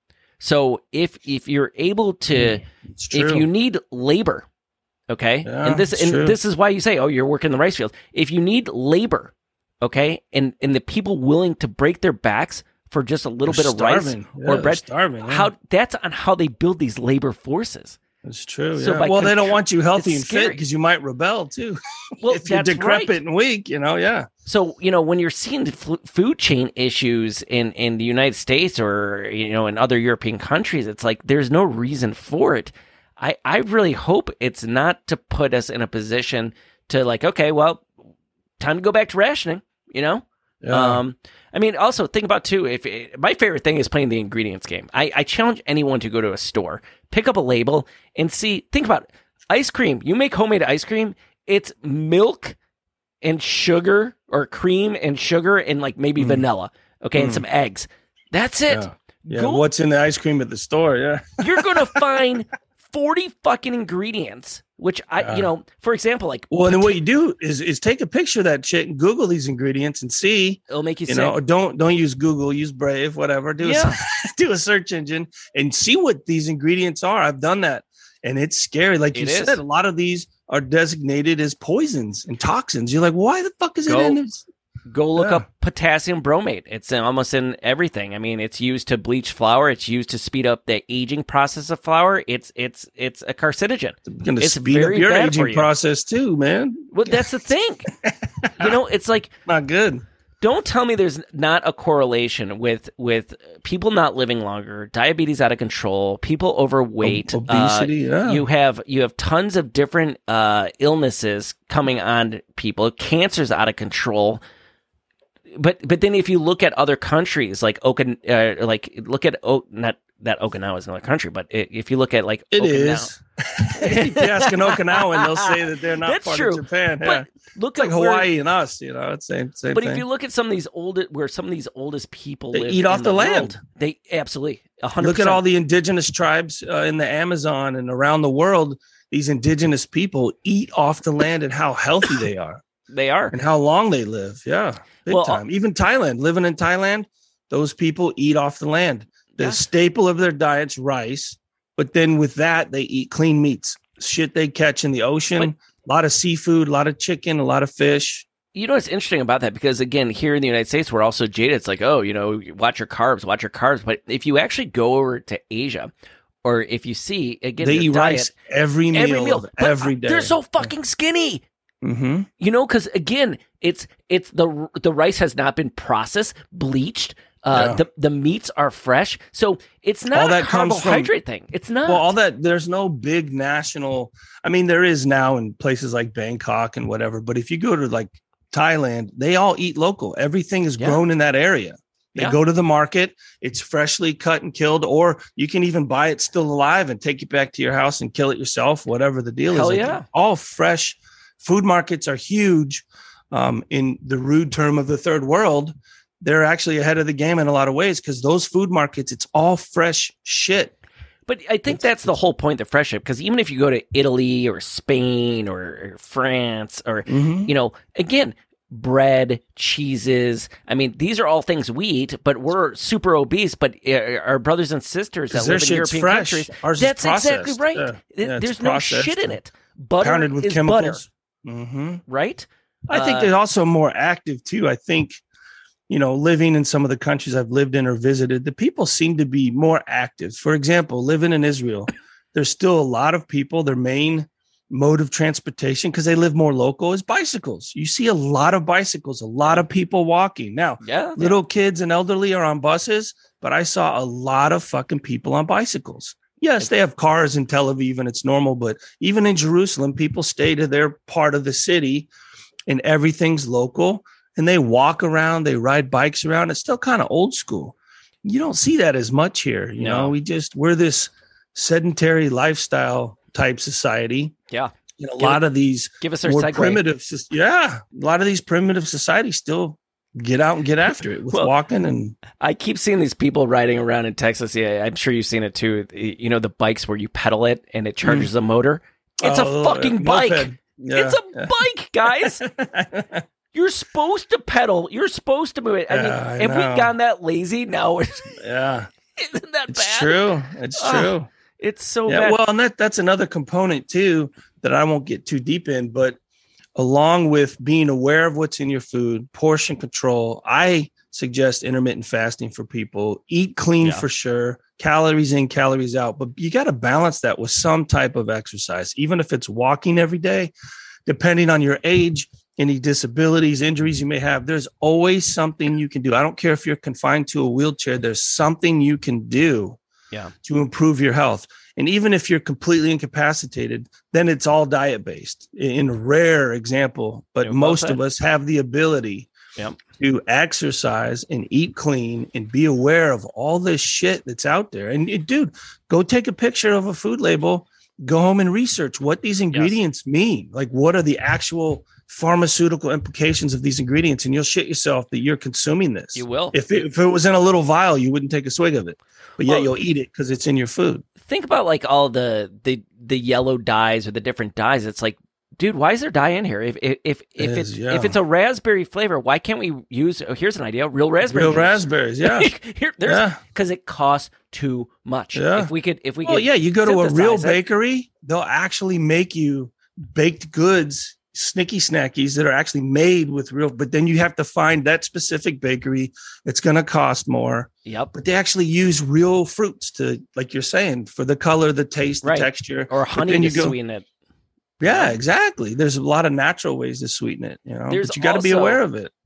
So if if you're able to, It's true. if you need labor, okay, Yeah, and this it's and true. this is why you say, oh, you're working the rice fields. If you need labor, okay, and and the people willing to break their backs for just a little They're bit of rice starving. Yeah, or they're bread, starving, yeah. how that's on how they build these labor forces. It's true. So yeah. by Well, they don't contr- want you healthy it's and fit scary. because you might rebel too. Well, if you're that's decrepit right. and weak, you know, yeah. So, you know, when you're seeing the f- food chain issues in, in the United States or, you know, in other European countries, it's like there's no reason for it. I, I really hope it's not to put us in a position to like, okay, well, time to go back to rationing, you know? Yeah. Um, I mean, also think about too, if it, my favorite thing is playing the ingredients game. I, I challenge anyone to go to a store, pick up a label and see, think about it. Ice cream. You make homemade ice cream. It's milk and sugar or cream and sugar and like maybe Mm. vanilla. Okay. And Mm. some eggs. That's it. Yeah. Yeah, Go- what's in the ice cream at the store? Yeah. You're going to find forty fucking ingredients, which I, Yeah. you know, for example, like, Well, and then what you do is is take a picture of that shit and Google these ingredients and see, it'll make you, you sick. know, don't don't use Google, use Brave, whatever. Do Yeah. a, do a search engine and see what these ingredients are. I've done that, and it's scary. Like you It is. said, a lot of these are designated as poisons and toxins. You're like, why the fuck is Go- it in this? Go look Yeah. up potassium bromate. It's in, almost in everything. I mean, it's used to bleach flour. It's used to speed up the aging process of flour. It's it's it's a carcinogen. It's going to It's speed up very your bad for aging you. process too, man. Well, that's the thing. You know, it's like Not good. Don't tell me there's not a correlation with with people not living longer, diabetes out of control, people overweight, O- obesity. Uh, yeah. You have you have tons of different uh, illnesses coming on people. Cancer's out of control. But but then if you look at other countries like Okin, uh, like look at o- not that Okinawa is another country, but if you look at like it Okinawa, is. If you ask an Okinawan, they'll say that they're not That's part true. of Japan. Yeah. But look It's like at where- Hawaii and us, you know, it's same same But thing. if you look at some of these old, where some of these oldest people They live eat in off the land. world, they absolutely one hundred Look percent. at all the indigenous tribes uh, in the Amazon and around the world. These indigenous people eat off the land and how healthy they are they are. and how long they live. Yeah, big Well, time. Even Thailand, living in Thailand, those people eat off the land. The Yeah. staple of their diet's rice, but then with that, they eat clean meats, shit they catch in the ocean, a lot of seafood, a lot of chicken, a lot of fish. You know what's interesting about that? Because again, here in the United States, we're also jaded. It's like, oh, you know, watch your carbs, watch your carbs. But if you actually go over to Asia, or if you see again, They their eat diet, rice every meal, every meal, of but every day. they're so fucking skinny. Mm-hmm. You know, because again, it's it's the the rice has not been processed, bleached. Uh, Yeah. the the meats are fresh, so it's not All a that comes from- carbohydrate thing. It's not. Well, all that, there's no big national, I mean, there is now in places like Bangkok and whatever, but if you go to like Thailand, they all eat local. Everything is Yeah. grown in that area. They Yeah. go to the market, it's freshly cut and killed, or you can even buy it still alive and take it back to your house and kill it yourself, whatever the deal Hell is. yeah. All fresh. Food markets are huge. Um, in the rude term of the third world, they're actually ahead of the game in a lot of ways because those food markets, it's all fresh shit. But I think that's the whole point of fresh ship, because even if you go to Italy or Spain or, or France or, Mhm. you know, again, bread, cheeses. I mean, these are all things we eat, but we're super obese. But uh, our brothers and sisters that 'Cause their live in shit's European fresh. countries, Ours is that's exactly processed. right. Yeah. Th- Yeah, it's There's no processed shit in and it. Butter Pounded with is chemicals. butter, hmm right? I think Uh, they're also more active too. I think, you know, living in some of the countries I've lived in or visited, the people seem to be more active. For example, living in Israel, there's still a lot of people, their main mode of transportation, because they live more local, is bicycles. You see a lot of bicycles, a lot of people walking. Now, Yeah. little kids and elderly are on buses, but I saw a lot of fucking people on bicycles. Yes, they have cars in Tel Aviv and it's normal, but even in Jerusalem, people stay to their part of the city and everything's local and they walk around, they ride bikes around. It's still kind of old school. You don't see that as much here. You No. know, we just, we're this sedentary lifestyle type society. Yeah. You know, a Give lot of these Give us our more segue. primitive, soc- yeah, a lot of these primitive societies still get out and get after it with Well, walking and I keep seeing these people riding around in Texas. Yeah, I'm sure you've seen it too. You know, the bikes where you pedal it and it charges a motor. It's Oh, a fucking uh, bike. moped. Yeah, it's a yeah. bike, guys. You're supposed to pedal. You're supposed to move it. I mean, Yeah, I have know. we gotten that lazy? No, it's, Yeah, isn't that it's bad? true. It's Oh, true. It's so Yeah, bad. well, and that that's another component too that I won't get too deep in, but along with being aware of what's in your food, portion control, I suggest intermittent fasting for people. Eat clean Yeah. for sure, calories in, calories out, but you got to balance that with some type of exercise, even if it's walking every day, depending on your age, any disabilities, injuries you may have. There's always something you can do. I don't care if you're confined to a wheelchair, there's something you can do Yeah. to improve your health. And even if you're completely incapacitated, then it's all diet based in a rare example. But Yeah, well most said. of us have the ability Yep. to exercise and eat clean and be aware of all this shit that's out there. And it- dude, go take a picture of a food label, go home and research what these ingredients mean. Like, what are the actual pharmaceutical implications of these ingredients? And you'll shit yourself that you're consuming this. You will. If it, if it was in a little vial, you wouldn't take a swig of it, but yet Well- you'll eat it because it's in your food. Think about like all the the the yellow dyes or the different dyes. It's like, dude, why is there dye in here? If if if, if It it's is, yeah. if it's a raspberry flavor, why can't we use? Oh, here's an idea: real raspberry. Real juice. raspberries, yeah. Here, there's Yeah. because it costs too much. Yeah. If we could, if we Oh could, yeah, you go to a real synthesize it. bakery, they'll actually make you baked goods, snicky snackies that are actually made with real, but then you have to find that specific bakery. It's going to cost more, Yep. but they actually use real fruits to, like you're saying, for the color, the taste, the Right. texture. Or But honey then to you go- sweeten it. Yeah, exactly. There's a lot of natural ways to sweeten it, you know, There's but you got to be also- aware of it.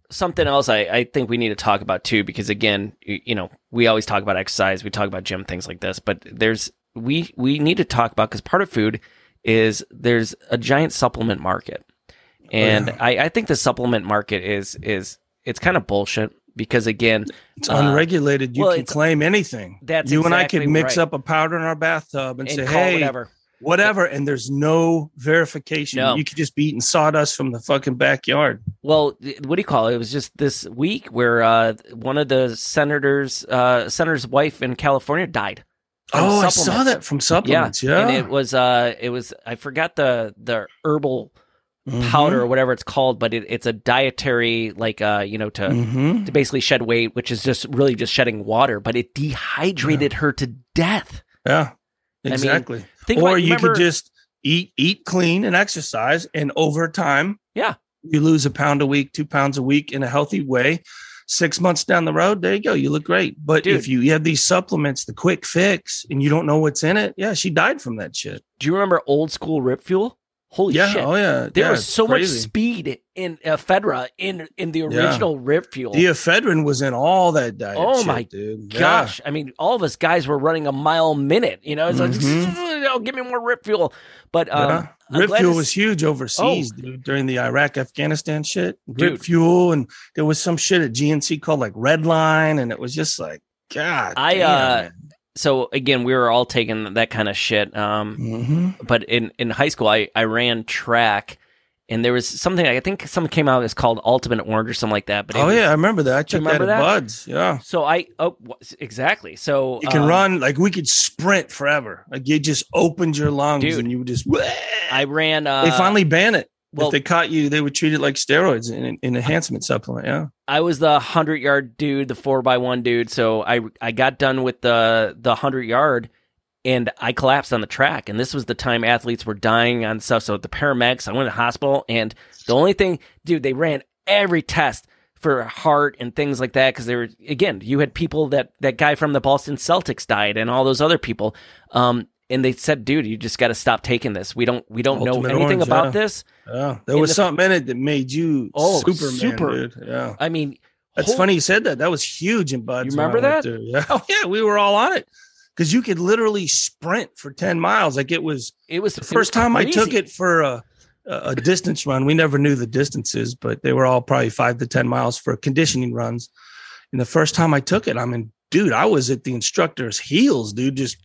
something else I, I think we need to talk about too, because again, you, you know, we always talk about exercise, we talk about gym, things like this, but there's we we need to talk about, because part of food is there's a giant supplement market, and oh, yeah. I, I think the supplement market is is it's kind of bullshit. Because again, it's uh, unregulated. You well, can claim anything. That's you exactly and I could mix right. up a powder in our bathtub and, and say, call "Hey, whatever. whatever," and there's no verification. No. You could just be eating sawdust from the fucking backyard. Well, what do you call it? It was just this week where uh, one of the senators, uh, senator's wife in California died. Oh, I saw that from supplements. Yeah, yeah. And it was, uh, it was. I forgot the the herbal. Mm-hmm. powder or whatever it's called, but it, it's a dietary, like, uh, you know, to mm-hmm. to basically shed weight, which is just really just shedding water, but it dehydrated yeah. her to death. Yeah, exactly. I mean, or about, you remember, could just eat eat clean and exercise, and over time, yeah, you lose a pound a week, two pounds a week in a healthy way. Six months down the road, there you go. You look great. But Dude. if you, you have these supplements, the quick fix, and you don't know what's in it, yeah, she died from that shit. Do you remember old school Rip Fuel? Holy yeah, shit. Oh, yeah. There yeah, was so crazy. much speed in ephedra in, in the original yeah. Rip Fuel. The ephedrine was in all that diet. Oh, shit, my dude. gosh. Yeah. I mean, all of us guys were running a mile a minute. You know, it's mm-hmm. like, oh, give me more Rip Fuel. But um, yeah. Rip Fuel was huge overseas oh. dude, during the Iraq, Afghanistan shit. Dude. Rip Fuel. And there was some shit at G N C called like Red Line. And it was just like, God. I, damn, uh, man. So again, we were all taking that kind of shit. Um, mm-hmm. But in, in high school, I, I ran track, and there was something, I think something came out that's called Ultimate Orange or something like that. But oh was, yeah, I remember that. I took remember that at that? Buds. Yeah. So I oh exactly. So you can um, run like we could sprint forever. Like you just opened your lungs dude, and you would just. I ran. Uh, they finally ban it. Well, if they caught you, they would treat it like steroids in an enhancement supplement. Yeah. I was the hundred yard dude, the four by one dude. So I I got done with the the hundred yard, and I collapsed on the track. And this was the time athletes were dying on stuff. So the paramedics, I went to the hospital, and the only thing, dude, they ran every test for heart and things like that, because they were, again, you had people that that guy from the Boston Celtics died, and all those other people. Um, and they said, dude, you just got to stop taking this. We don't we don't Ultimate know anything Orange, about yeah. this. Yeah, there In was the, something in it that made you oh, Superman, super. dude. Yeah, I mean, that's whole, funny you said that. That was huge in Buds. You remember that? Yeah, oh yeah, we were all on it because you could literally sprint for ten miles. Like it was. It was the first time crazy. I took it for a, a distance run. We never knew the distances, but they were all probably five to ten miles for conditioning runs. And the first time I took it, I mean, dude, I was at the instructor's heels, dude. Just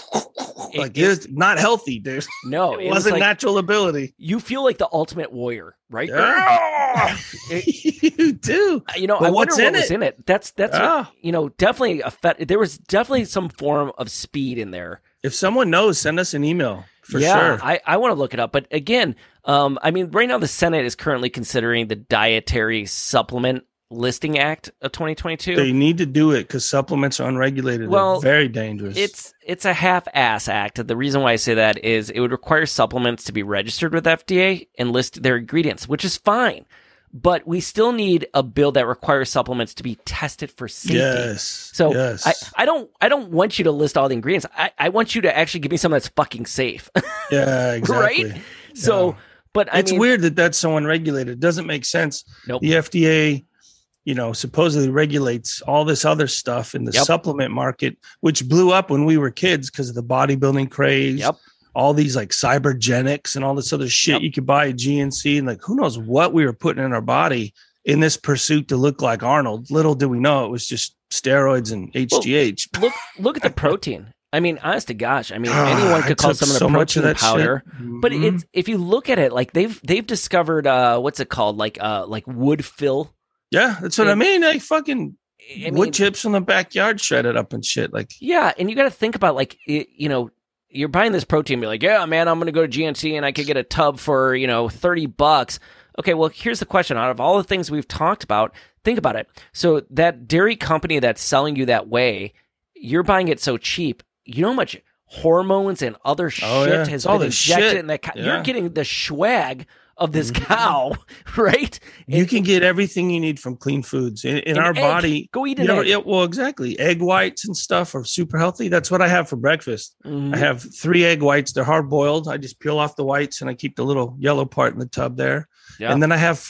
like it, it's not healthy, dude. No, it, it wasn't was like, natural ability. You feel like the ultimate warrior, right? Yeah. it, you do. You know, but I what's wonder in what it? was in it. That's that's yeah. what, you know, definitely a fe- there was definitely some form of speed in there. If someone knows, send us an email for yeah, sure. I, I want to look it up. But again, um, I mean, right now the Senate is currently considering the Dietary Supplement Listing Act of twenty twenty-two. They need to do it because supplements are unregulated. Well, They're very dangerous. It's it's a half-ass act. The reason why I say that is it would require supplements to be registered with F D A and list their ingredients, which is fine. But we still need a bill that requires supplements to be tested for safety. Yes. So yes. I, I don't I don't want you to list all the ingredients. I, I want you to actually give me something that's fucking safe. Yeah, exactly. Right? So, yeah. but I it's mean, weird that that's so unregulated. It doesn't make sense. Nope. The F D A, you know, supposedly regulates all this other stuff in the Yep. supplement market, which blew up when we were kids because of the bodybuilding craze. Yep. All these like cybergenics and all this other shit Yep. you could buy at G N C, and like who knows what we were putting in our body in this pursuit to look like Arnold. Little did we know it was just steroids and H G H. Well, look look at the protein. I mean, honest to gosh, I mean, Ah, anyone could I call took some of the so much of protein that powder. shit. But Mhm. it's if you look at it, like they've they've discovered uh, what's it called, like uh, like wood fill. Yeah, that's what it, I mean. Like fucking I mean, wood chips from the backyard shredded up and shit. Like yeah, and you got to think about like it, you know. You're buying this protein, be like, yeah, man, I'm going to go to G N C and I could get a tub for, you know, thirty bucks. Okay, well, here's the question. Out of all the things we've talked about, think about it. So that dairy company that's selling you that whey, you're buying it so cheap. You know how much hormones and other shit Oh, yeah. has It's all been this injected shit. in that cow. Yeah. You're getting the swag of this Mhm. cow, right? you And- can get everything you need from clean foods in, in An our egg. body. Go eat You an know, egg. yeah, well, exactly. Egg whites and stuff are super healthy. That's what I have for breakfast. Mhm. I have three egg whites. They're hard boiled. I just peel off the whites and I keep the little yellow part in the tub there. Yeah. And then I have fruit.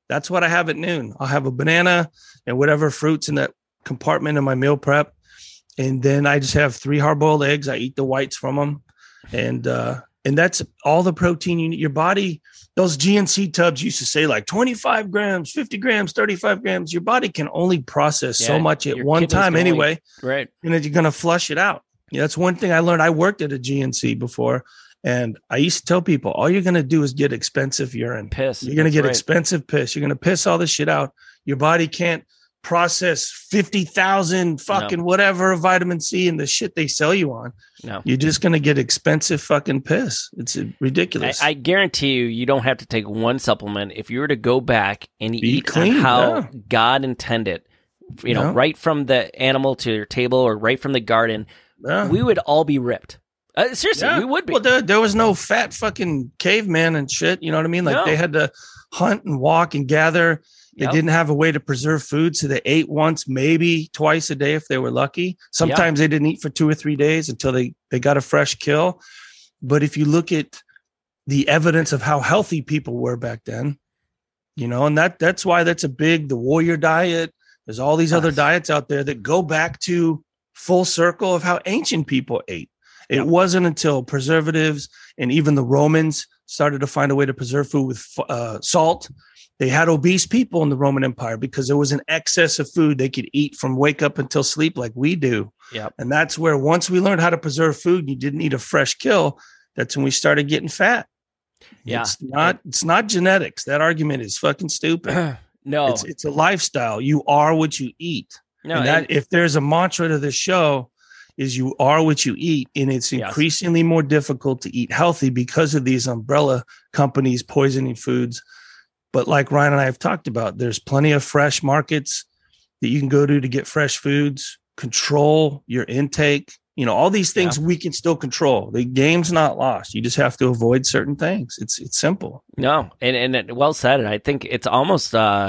That's what I have at noon. I'll have a banana and whatever fruits in that compartment in my meal prep. And then I just have three hard-boiled eggs. I eat the whites from them. And, uh, and that's all the protein you need. Your body, those G N C tubs used to say like twenty-five grams, fifty grams, thirty-five grams. Your body can only process yeah, so much at one time anyway. Only, right. And then you're going to flush it out. Yeah, that's one thing I learned. I worked at a G N C before. And I used to tell people, all you're going to do is get expensive urine. Piss. You're going to get right. expensive piss. You're going to piss all this shit out. Your body can't process fifty thousand fucking no. whatever vitamin C and the shit they sell you on. No. You're just going to get expensive fucking piss. It's ridiculous. I, I guarantee you, you don't have to take one supplement. If you were to go back and Be eat clean, how yeah. God intended, you know, yeah. right from the animal to your table or right from the garden, yeah. we would all be ripped. Uh, seriously, yeah. we would be. Well, there, there was no fat fucking caveman and shit. You know what I mean? Like no. they had to hunt and walk and gather. They Yep. didn't have a way to preserve food. So they ate once, maybe twice a day if they were lucky. Sometimes yep. they didn't eat for two or three days until they, they got a fresh kill. But if you look at the evidence of how healthy people were back then, you know, and that that's why that's a big, the warrior diet. There's all these yes. other diets out there that go back to full circle of how ancient people ate. It yep. wasn't until preservatives and even the Romans started to find a way to preserve food with uh, salt. They had obese people in the Roman Empire because there was an excess of food they could eat from wake up until sleep like we do. Yep. And that's where once we learned how to preserve food and you didn't eat a fresh kill, that's when we started getting fat. Yeah. It's not, it's not genetics. That argument is fucking stupid. no, it's, it's a lifestyle. You are what you eat. No, and that, and- if there's a mantra to this show, is you are what you eat, and it's increasingly yes. more difficult to eat healthy because of these umbrella companies poisoning foods. But like Ryan and I have talked about, there's plenty of fresh markets that you can go to to get fresh foods, control your intake. You know, all these things yeah. we can still control. The game's not lost. You just have to avoid certain things. It's it's simple. No, and and well said. And I think it's almost uh,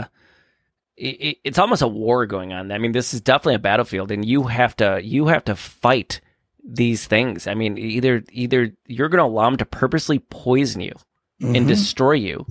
it, it's almost a war going on. I mean, this is definitely a battlefield, and you have to you have to fight these things. I mean, either either you're going to allow them to purposely poison you mm-hmm. and destroy you.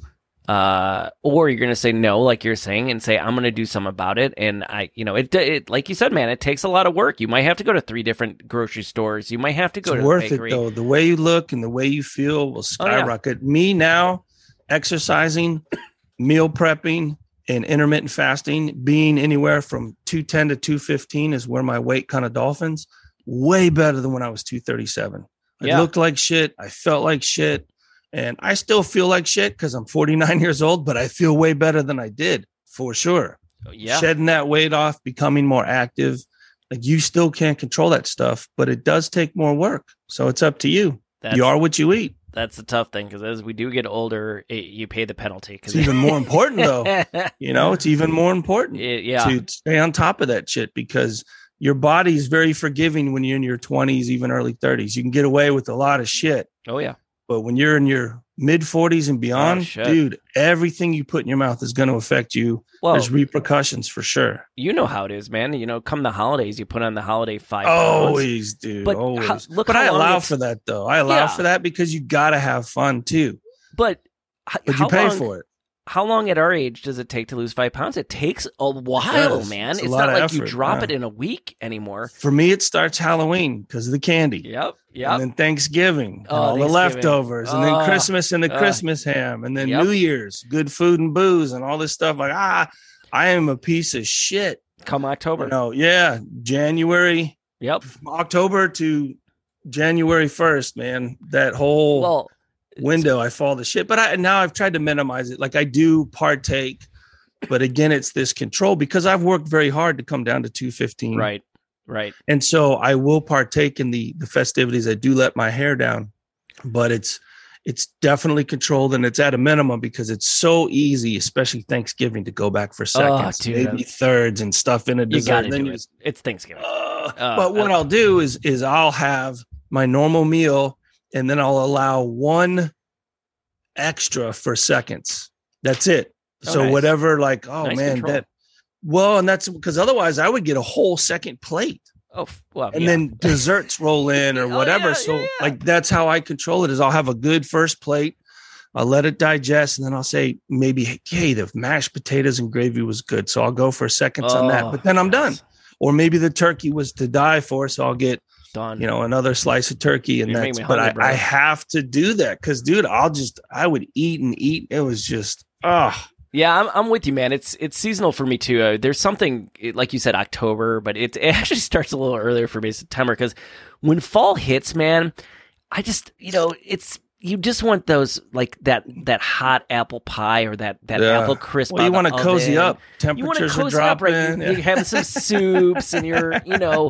Uh, or you're going to say no, like you're saying, and say, I'm going to do something about it. And I, you know, it, it, like you said, man, it takes a lot of work. You might have to go to three different grocery stores. You might have to go it's to worth the bakery. It though. The way you look and the way you feel will skyrocket. Oh, yeah. Me now, exercising, meal prepping, and intermittent fasting, being anywhere from two ten to two fifteen is where my weight kind of dolphins. Way better than when I was two thirty-seven. I yeah. looked like shit. I felt like shit. And I still feel like shit because I'm forty-nine years old, but I feel way better than I did for sure. Yeah. Shedding that weight off, becoming more active. Like you still can't control that stuff, but it does take more work. So it's up to you. That's, you are what you eat. That's the tough thing because as we do get older, it, you pay the penalty. It's even more important though. You know, it's even more important it, yeah. to stay on top of that shit because your body is very forgiving when you're in your twenties, even early thirties. You can get away with a lot of shit. Oh, yeah. But when you're in your mid forties and beyond, oh, dude, everything you put in your mouth is going to affect you. Well, there's repercussions for sure. You know how it is, man. You know, come the holidays, you put on the holiday five Always, pounds. dude. But always. How, look but how I long allow it's... for that, though. I allow yeah. for that because you got to have fun, too. But, but how you pay long... for it. How long at our age does it take to lose five pounds? It takes a while, it man. It's, it's not like effort, you drop yeah. it in a week anymore. For me, it starts Halloween because of the candy. Yep, yep. And then Thanksgiving, oh, and all the leftovers, and oh, then Christmas and the uh, Christmas ham, and then yep. New Year's, good food and booze, and all this stuff. Like, ah, I am a piece of shit. Come October. You know, yeah, January. Yep. October to January first, man. That whole... Well, window I fall to shit, but I now I've tried to minimize it. Like I do partake, but again, it's this control because I've worked very hard to come down to two fifteen. Right, right. And so I will partake in the the festivities. I do let my hair down, but it's it's definitely controlled and it's at a minimum because it's so easy, especially Thanksgiving, to go back for seconds, oh, dude, maybe thirds and stuff in a dessert. You gotta then do you it. just, it's Thanksgiving. Uh, uh, but what uh, I'll do is is I'll have my normal meal. And then I'll allow one extra for seconds. That's it. Oh, so nice. whatever, like, oh nice man, control. that, well, and that's because otherwise I would get a whole second plate. Oh, well, and yeah. then desserts roll in or Oh, whatever. yeah, so yeah, yeah. like, that's how I control it is I'll have a good first plate. I'll let it digest, and then I'll say maybe, hey, the mashed potatoes and gravy was good, so I'll go for seconds oh, on that. But then I'm yes. done. Or maybe the turkey was to die for, so I'll get done. You know, another slice of turkey, and You're that's. making me But hungry, I, bro. I have to do that because, dude, I'll just I would eat and eat. It was just ah. Yeah, I'm I'm with you, man. It's it's seasonal for me too. Uh, there's something like you said, October, but it it actually starts a little earlier for me, September, because when fall hits, man, I just you know it's you just want those like that that hot apple pie or that that Yeah. apple crisp. Well, you want to cozy up. You want to Temperatures are cozy up, right? dropping. You, you're having some soups and you're you know.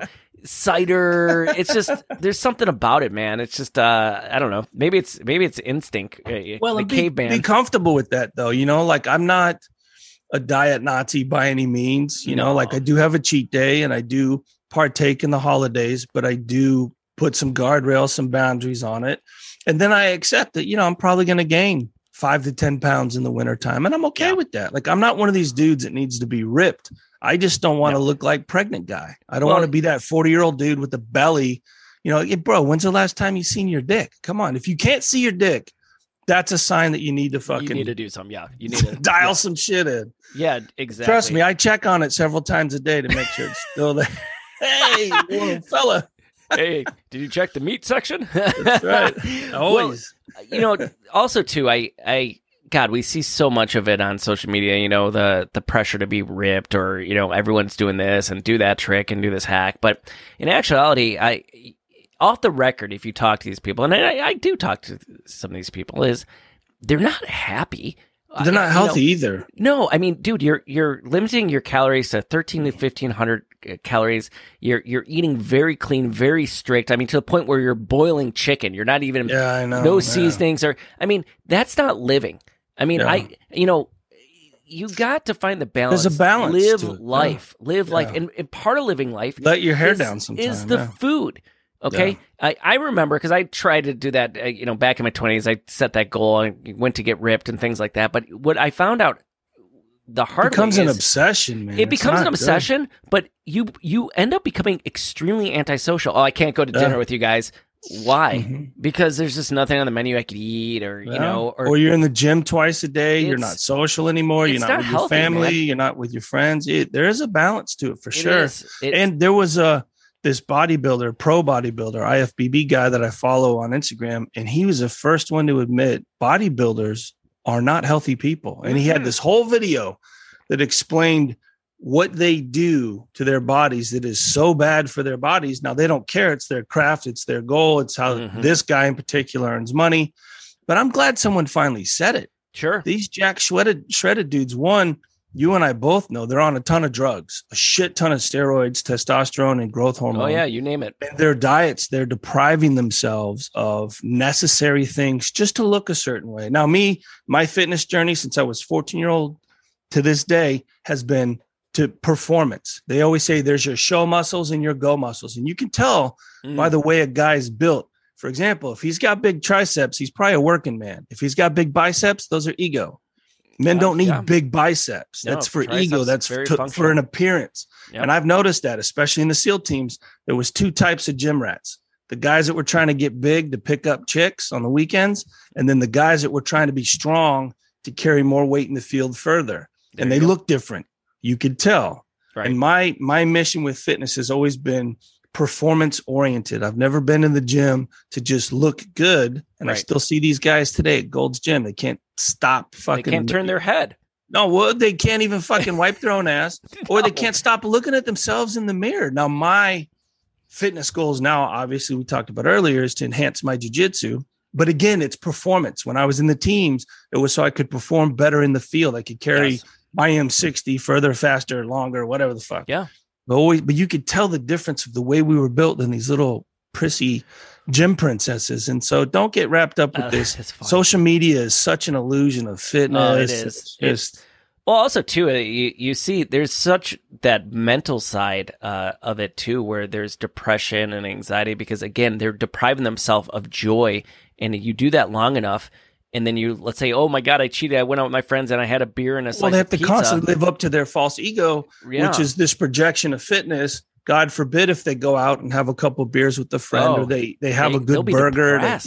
cider. It's just there's something about it, man. It's just uh I don't know. Maybe it's maybe it's instinct. Uh, Well, the and be, caveman. be comfortable with that, though. You know, like I'm not a diet Nazi by any means. You No. know, like I do have a cheat day, and I do partake in the holidays, but I do put some guardrails, some boundaries on it, and then I accept that. You know, I'm probably going to gain five to ten pounds in the wintertime, and I'm okay Yeah. with that. Like I'm not one of these dudes that needs to be ripped. I just don't want to No. look like pregnant guy. I don't Well- want to be that forty year old dude with a belly. You know, hey, bro, when's the last time you seen your dick? Come on. If you can't see your dick, that's a sign that you need to fucking You need to do something. Yeah, you need to dial yeah. some shit in. Yeah, exactly. Trust me, I check on it several times a day to make sure it's still there. Hey, little fella. Hey, did you check the meat section? That's right. Always. Well, you know, also too, I, I, God, we see so much of it on social media. You know, the the pressure to be ripped, or you know, everyone's doing this and do that trick and do this hack. But in actuality, I, off the record, if you talk to these people, and I, I do talk to some of these people, is they're not happy. They're not Uh, you healthy know, either. No, I mean, dude, you're you're limiting your calories to thirteen to fifteen hundred calories. You're you're eating very clean, very strict. I mean, to the point where you're boiling chicken. You're not even Yeah, I know. no yeah. seasonings, or I mean, that's not living. I mean, Yeah. I you know, you got to find the balance. There's a balance Live to it. life, live life, Yeah. and, and part of living life Let your hair is, down sometime. is the yeah. food. Okay, I, I remember because I tried to do that. Uh, you know, back in my twenties, I set that goal. I went to get ripped and things like that. But what I found out, the It hard becomes way an is, obsession, man. it It's becomes not an good. obsession. But you you end up becoming extremely antisocial. Oh, I can't go to Yeah. dinner with you guys. Why? Mhm. Because there's just nothing on the menu I could eat, or you Yeah. know, or, or you're in the gym twice a day. You're It's- not social anymore. You're it's not, not with healthy, your family. man. You're not with your friends. It, there is a balance to it for it sure. is. It's- And there was a this bodybuilder, pro bodybuilder, I F B B guy that I follow on Instagram, and he was the first one to admit bodybuilders are not healthy people. And he had Mhm. this whole video that explained what they do to their bodies that is so bad for their bodies. Now they don't care. It's their craft. It's their goal. It's how Mhm. this guy in particular earns money. But I'm glad someone finally said it. sure. These jack shredded shredded dudes, one, you and I both know they're on a ton of drugs, a shit ton of steroids, testosterone, and growth hormone. Oh yeah, you name it. And their diets, they're depriving themselves of necessary things just to look a certain way. Now, me, my fitness journey since I was fourteen year old to this day has been to performance. They always say there's your show muscles and your go muscles. And you can tell Mm. by the way a guy's built. For example, if he's got big triceps, he's probably a working man. If he's got big biceps, those are ego. Men Yeah, don't need yeah. big biceps. No, That's for triceps ego. is That's very to- functional. for an appearance. Yep. And I've noticed that, especially in the SEAL teams, there was two types of gym rats. The guys that were trying to get big to pick up chicks on the weekends, and then the guys that were trying to be strong to carry more weight in the field further. There and you they go. look different. You could tell. Right. And my my mission with fitness has always been performance oriented. I've never been in the gym to just look good. And I Right. still see these guys today at Gold's Gym. They can't stop They fucking can't turn their head. no, well, they can't even fucking wipe their own ass, or they No. can't stop looking at themselves in the mirror. Now, my fitness goals now, obviously, we talked about earlier, is to enhance my jiu-jitsu. But again, it's performance. When I was in the teams, it was so I could perform better in the field. I could carry Yes. my M sixty further, faster, longer, whatever the fuck. Yeah. But always, but you could tell the difference of the way we were built than these little prissy gym princesses. And so don't get wrapped up with Uh, this. it's fine. Social media is such an illusion of fitness. Oh, it is. It's It- just Well, also too, uh, you you see, there's such that mental side uh, of it too, where there's depression and anxiety because again, they're depriving themselves of joy, and you do that long enough, and then you let's say, oh my god, I cheated, I went out with my friends and I had a beer and a slice well, they have of to pizza. constantly live up to their false ego, Yeah. which is this projection of fitness. God forbid if they go out and have a couple beers with a friend, Oh, or they they have they- a they'll good be burger. They, depressed. yeah,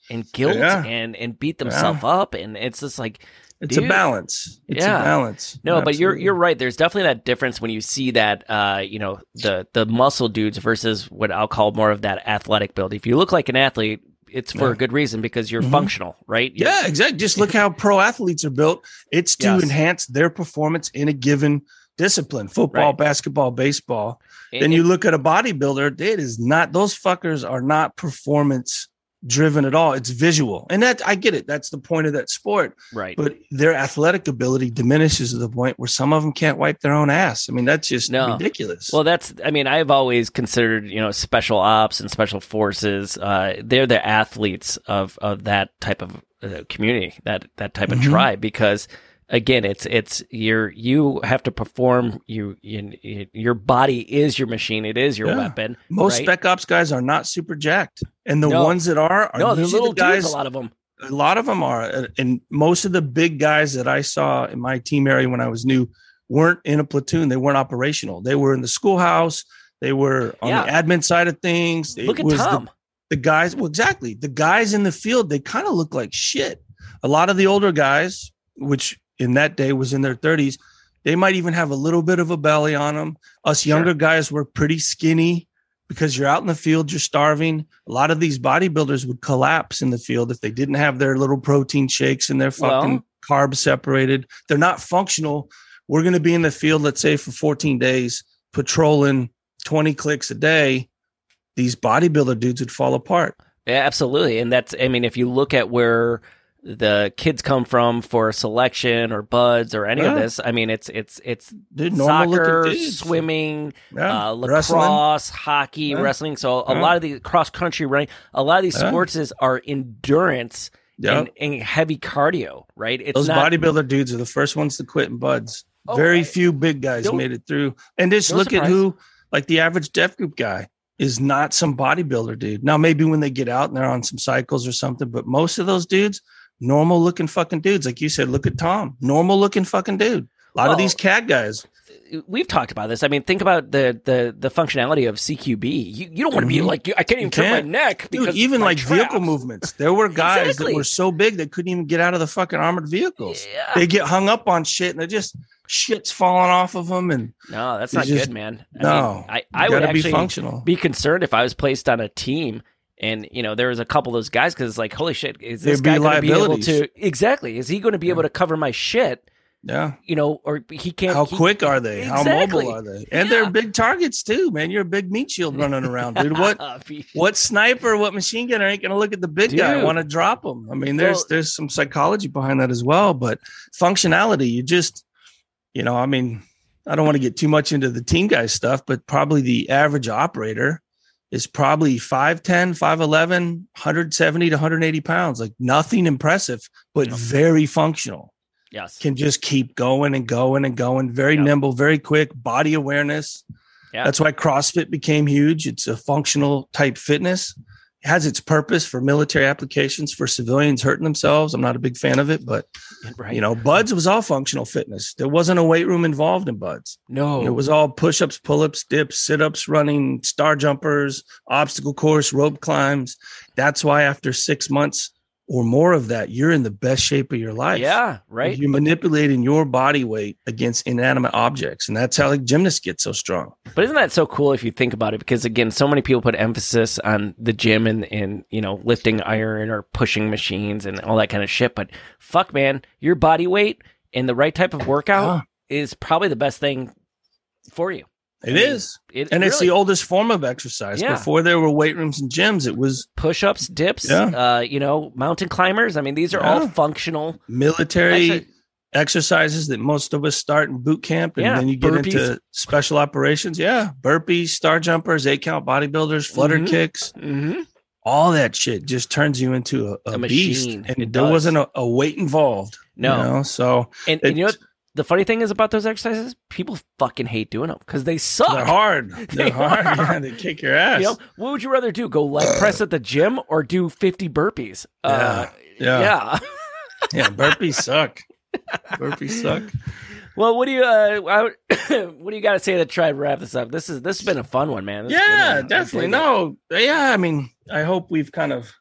and guilt Yeah. and and beat themselves Yeah. up, and it's just like It's dude, a balance. It's yeah. a balance. No, but you're Absolutely. you're right. There's definitely that difference when you see that, uh, you know, the the muscle dudes versus what I'll call more of that athletic build. If you look like an athlete, it's for Yeah. a good reason because you're Mhm. functional, right? You're- Yeah, exactly. Just look how pro athletes are built. It's to Yes. enhance their performance in a given discipline, football, Right. basketball, baseball. and- Then you look at a bodybuilder, it is not, those fuckers are not performance driven at all. It's visual. And that, I get it. That's the point of that sport. right. But their athletic ability diminishes to the point where some of them can't wipe their own ass. I mean, that's just No. ridiculous. Well, that's, I mean, I've always considered, you know, special ops and special forces, uh, they're the athletes of, of that type of uh, community, that, that type of Mhm. tribe, because again, it's, it's, you're, you have to perform, you, you, your body is your machine. It is your Yeah. weapon. Most right? spec ops guys are not super jacked. And the No. ones that are, are No, they're usually little the guys, dudes, a lot of them. a lot of them are. uh, And most of the big guys that I saw in my team area when I was new weren't in a platoon. They weren't operational. They were in the schoolhouse. They were on Yeah. the admin side of things. It Look at was the- Tom. The, guys, well, exactly. The guys in the field, they kind of look like shit. A lot of the older guys, which in that day was in their thirties, they might even have a little bit of a belly on them. Us Sure. younger guys were pretty skinny because you're out in the field, you're starving. A lot of these bodybuilders would collapse in the field if they didn't have their little protein shakes and their fucking Well- carbs separated. They're not functional. We're going to be in the field, let's say for fourteen days, patrolling twenty clicks a day. These bodybuilder dudes would fall apart. Yeah, absolutely. And that's, I mean, if you look at where the kids come from for selection or buds or any of Yeah. this, I mean, it's, it's, it's Dude, normal soccer, looking dudes. swimming, Yeah. uh, Wrestling. lacrosse, hockey, Yeah. wrestling. So a Yeah. lot of the cross country running, a lot of these Yeah. sports is are endurance Yeah. and, and heavy cardio, right? It's Those not, bodybuilder dudes are the first ones to quit in buds. Oh, Very I- few big guys Don't- made it through. And just no look at surprise. who, like the average Def Group guy, is not some bodybuilder dude. Now, maybe when they get out and they're on some cycles or something, but most of those dudes, normal looking fucking dudes. Like you said, look at Tom, normal looking fucking dude. A lot Well, of these cat guys. we've talked about this. I mean, think about the the the functionality of C Q B. You you don't want to be Mhm. like, I can't even You turn can't. my neck because Dude, even my like traps. vehicle movements. There were guys Exactly. that were so big they couldn't even get out of the fucking armored vehicles. Yeah. They get hung up on shit and they just shit's falling off of them. And No, that's You not just- good, man. I no, mean, I, you I would gotta be actually functional. be concerned if I was placed on a team and, you know, there was a couple of those guys because it's like, holy shit, is this There'd be guy going to be able liabilities. to, exactly, is he going to be able to cover my shit, Yeah. you know, or he can't. How he- quick are they? How Exactly. mobile are they? And Yeah. they're big targets too, man. You're a big meat shield running around, dude. What what sniper, what machine gunner ain't gonna look at the big guy and Dude. want to drop him? I mean, there's Well- there's some psychology behind that as well, but functionality, you just, you know, I mean, I don't want to get too much into the team guy stuff, but probably the average operator is probably five ten, five eleven, one seventy to one eighty pounds, like nothing impressive, but Yep. very functional. Yes. Can just keep going and going and going. Very Yep. nimble, very quick, body awareness. Yeah. That's why CrossFit became huge. It's a functional type fitness. It has its purpose for military applications, for civilians hurting themselves. I'm not a big fan of it, but Right. you know, Buds was all functional fitness. There wasn't a weight room involved in Buds. no. It was all push-ups, pull-ups, dips, sit-ups, running, star jumpers, obstacle course, rope climbs. That's why after six months or more of that, you're in the best shape of your life. yeah. Right. You're manipulating your body weight against inanimate objects. And that's how like gymnasts get so strong. But isn't that so cool if you think about it? Because again, so many people put emphasis on the gym and, and you know, lifting iron or pushing machines and all that kind of shit. But fuck, man, your body weight and the right type of workout is probably the best thing for you. It I mean, is. It, And it's really- the oldest form of exercise. Yeah. Before there were weight rooms and gyms, it was push-ups, dips, Yeah. uh, you know, mountain climbers. I mean, these are all Yeah. functional. military Actually- exercises that most of us start in boot camp. And Yeah, then you get burpees. into special operations. Yeah. Burpees, star jumpers, eight count bodybuilders, flutter Mhm. kicks. Mm-hmm. All that shit just turns you into a, a, A beast. machine. And It there does. wasn't a, a weight involved. No. You know? So And, and you know It's- what the funny thing is about those exercises? People fucking hate doing them because they suck. they're hard. They They're hard. are. Yeah, they kick your ass. You know, what would you rather do? Go leg press at the gym or do fifty burpees? Uh, Yeah. yeah. Yeah, burpees suck. Burpees suck. Well, what do you uh, I- what do you got to say to try and wrap this up? This is this has been a fun one, man. This is a good Yeah, one. I definitely. dig it. No, yeah. I mean, I hope we've kind of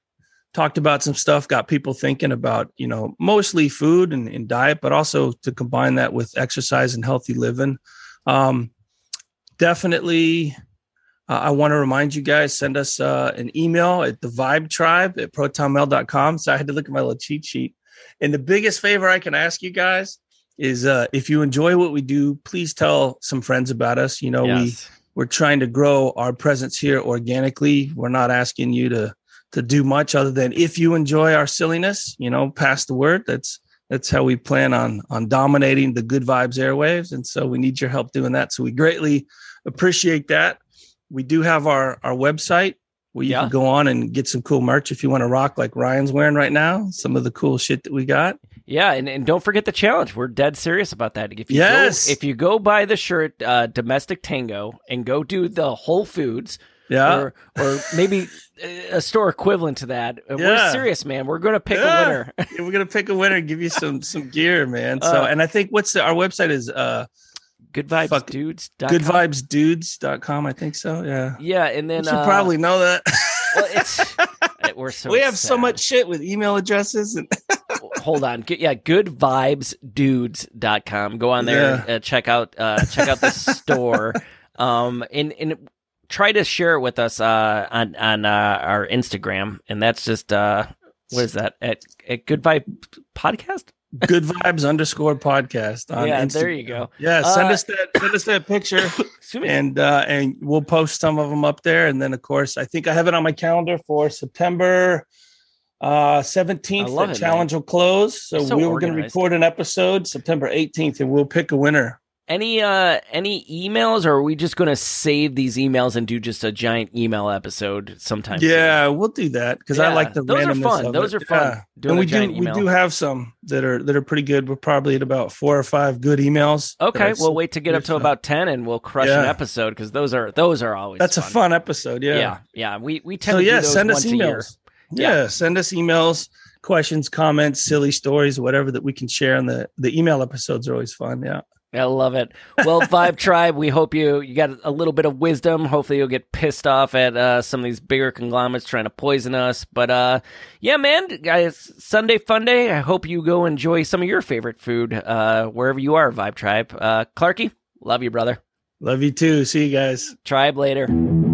talked about some stuff, got people thinking about, you know, mostly food and, and diet, but also to combine that with exercise and healthy living. Um, definitely, uh, I want to remind you guys, send us uh, an email at the Vibe Tribe at proton mail dot com. So I had to look at my little cheat sheet. And the biggest favor I can ask you guys is uh, if you enjoy what we do, please tell some friends about us. You know, yes. we, we're trying to grow our presence here organically. We're not asking you to to do much other than if you enjoy our silliness, you know, pass the word. That's that's how we plan on on dominating the Good Vibes airwaves. And so we need your help doing that. So we greatly appreciate that. We do have our, our website where you yeah. can go on and get some cool merch if you want to rock like Ryan's wearing right now, some of the cool shit that we got. Yeah, and, and don't forget the challenge. We're dead serious about that. If you yes. go, if you go buy the shirt, uh, Domestic Tango, and go do the Whole Foods, yeah, or, or maybe a store equivalent to that, yeah. we're serious, man. We're going to pick yeah. a winner. yeah, we're going to pick a winner and give you some some gear, man. So, uh, and I think what's the, our website is uh, good vibes dudes dot com. good vibes dudes dot com, I think so. Yeah. Yeah, and then you should uh, probably know that. Well, it's we're so we have sad. so much shit with email addresses and hold on. Yeah, good vibes dudes dot com. Go on there, yeah. uh, check out uh, check out the store. Um and and try to share it with us uh on on uh, our Instagram, and that's just uh what is that? At at Good Vibe Podcast? Good Vibes underscore podcast on yeah, Instagram. There you go. Yeah, send uh, us that send us that picture, and uh, and we'll post some of them up there. And then, of course, I think I have it on my calendar for September uh, seventeenth. The challenge man. will close, so, so we were going to record an episode September eighteenth, and we'll pick a winner. Any uh any emails, or are we just going to save these emails and do just a giant email episode sometime? Yeah, soon? we'll do that because yeah, I like the those randomness are fun. Of those it. are fun. Yeah. Doing and we a giant do email. we do have some that are that are pretty good. We're probably at about four or five good emails. Okay, we'll wait to get up to so. about ten, and we'll crush yeah. an episode because those are those are always that's fun. a fun episode. Yeah, yeah, yeah. We we tend so to yeah, do those send once us emails. a year. Yeah. yeah, send us emails, questions, comments, silly stories, whatever that we can share. And the the email episodes are always fun. Yeah. I love it. Well, Vibe Tribe, we hope you you got a little bit of wisdom. Hopefully you'll get pissed off at uh, some of these bigger conglomerates trying to poison us. But uh, yeah, man, guys, Sunday Fun Day. I hope you go enjoy some of your favorite food uh, wherever you are, Vibe Tribe. Uh, Clarky, love you, brother. Love you too. See you guys. Tribe later.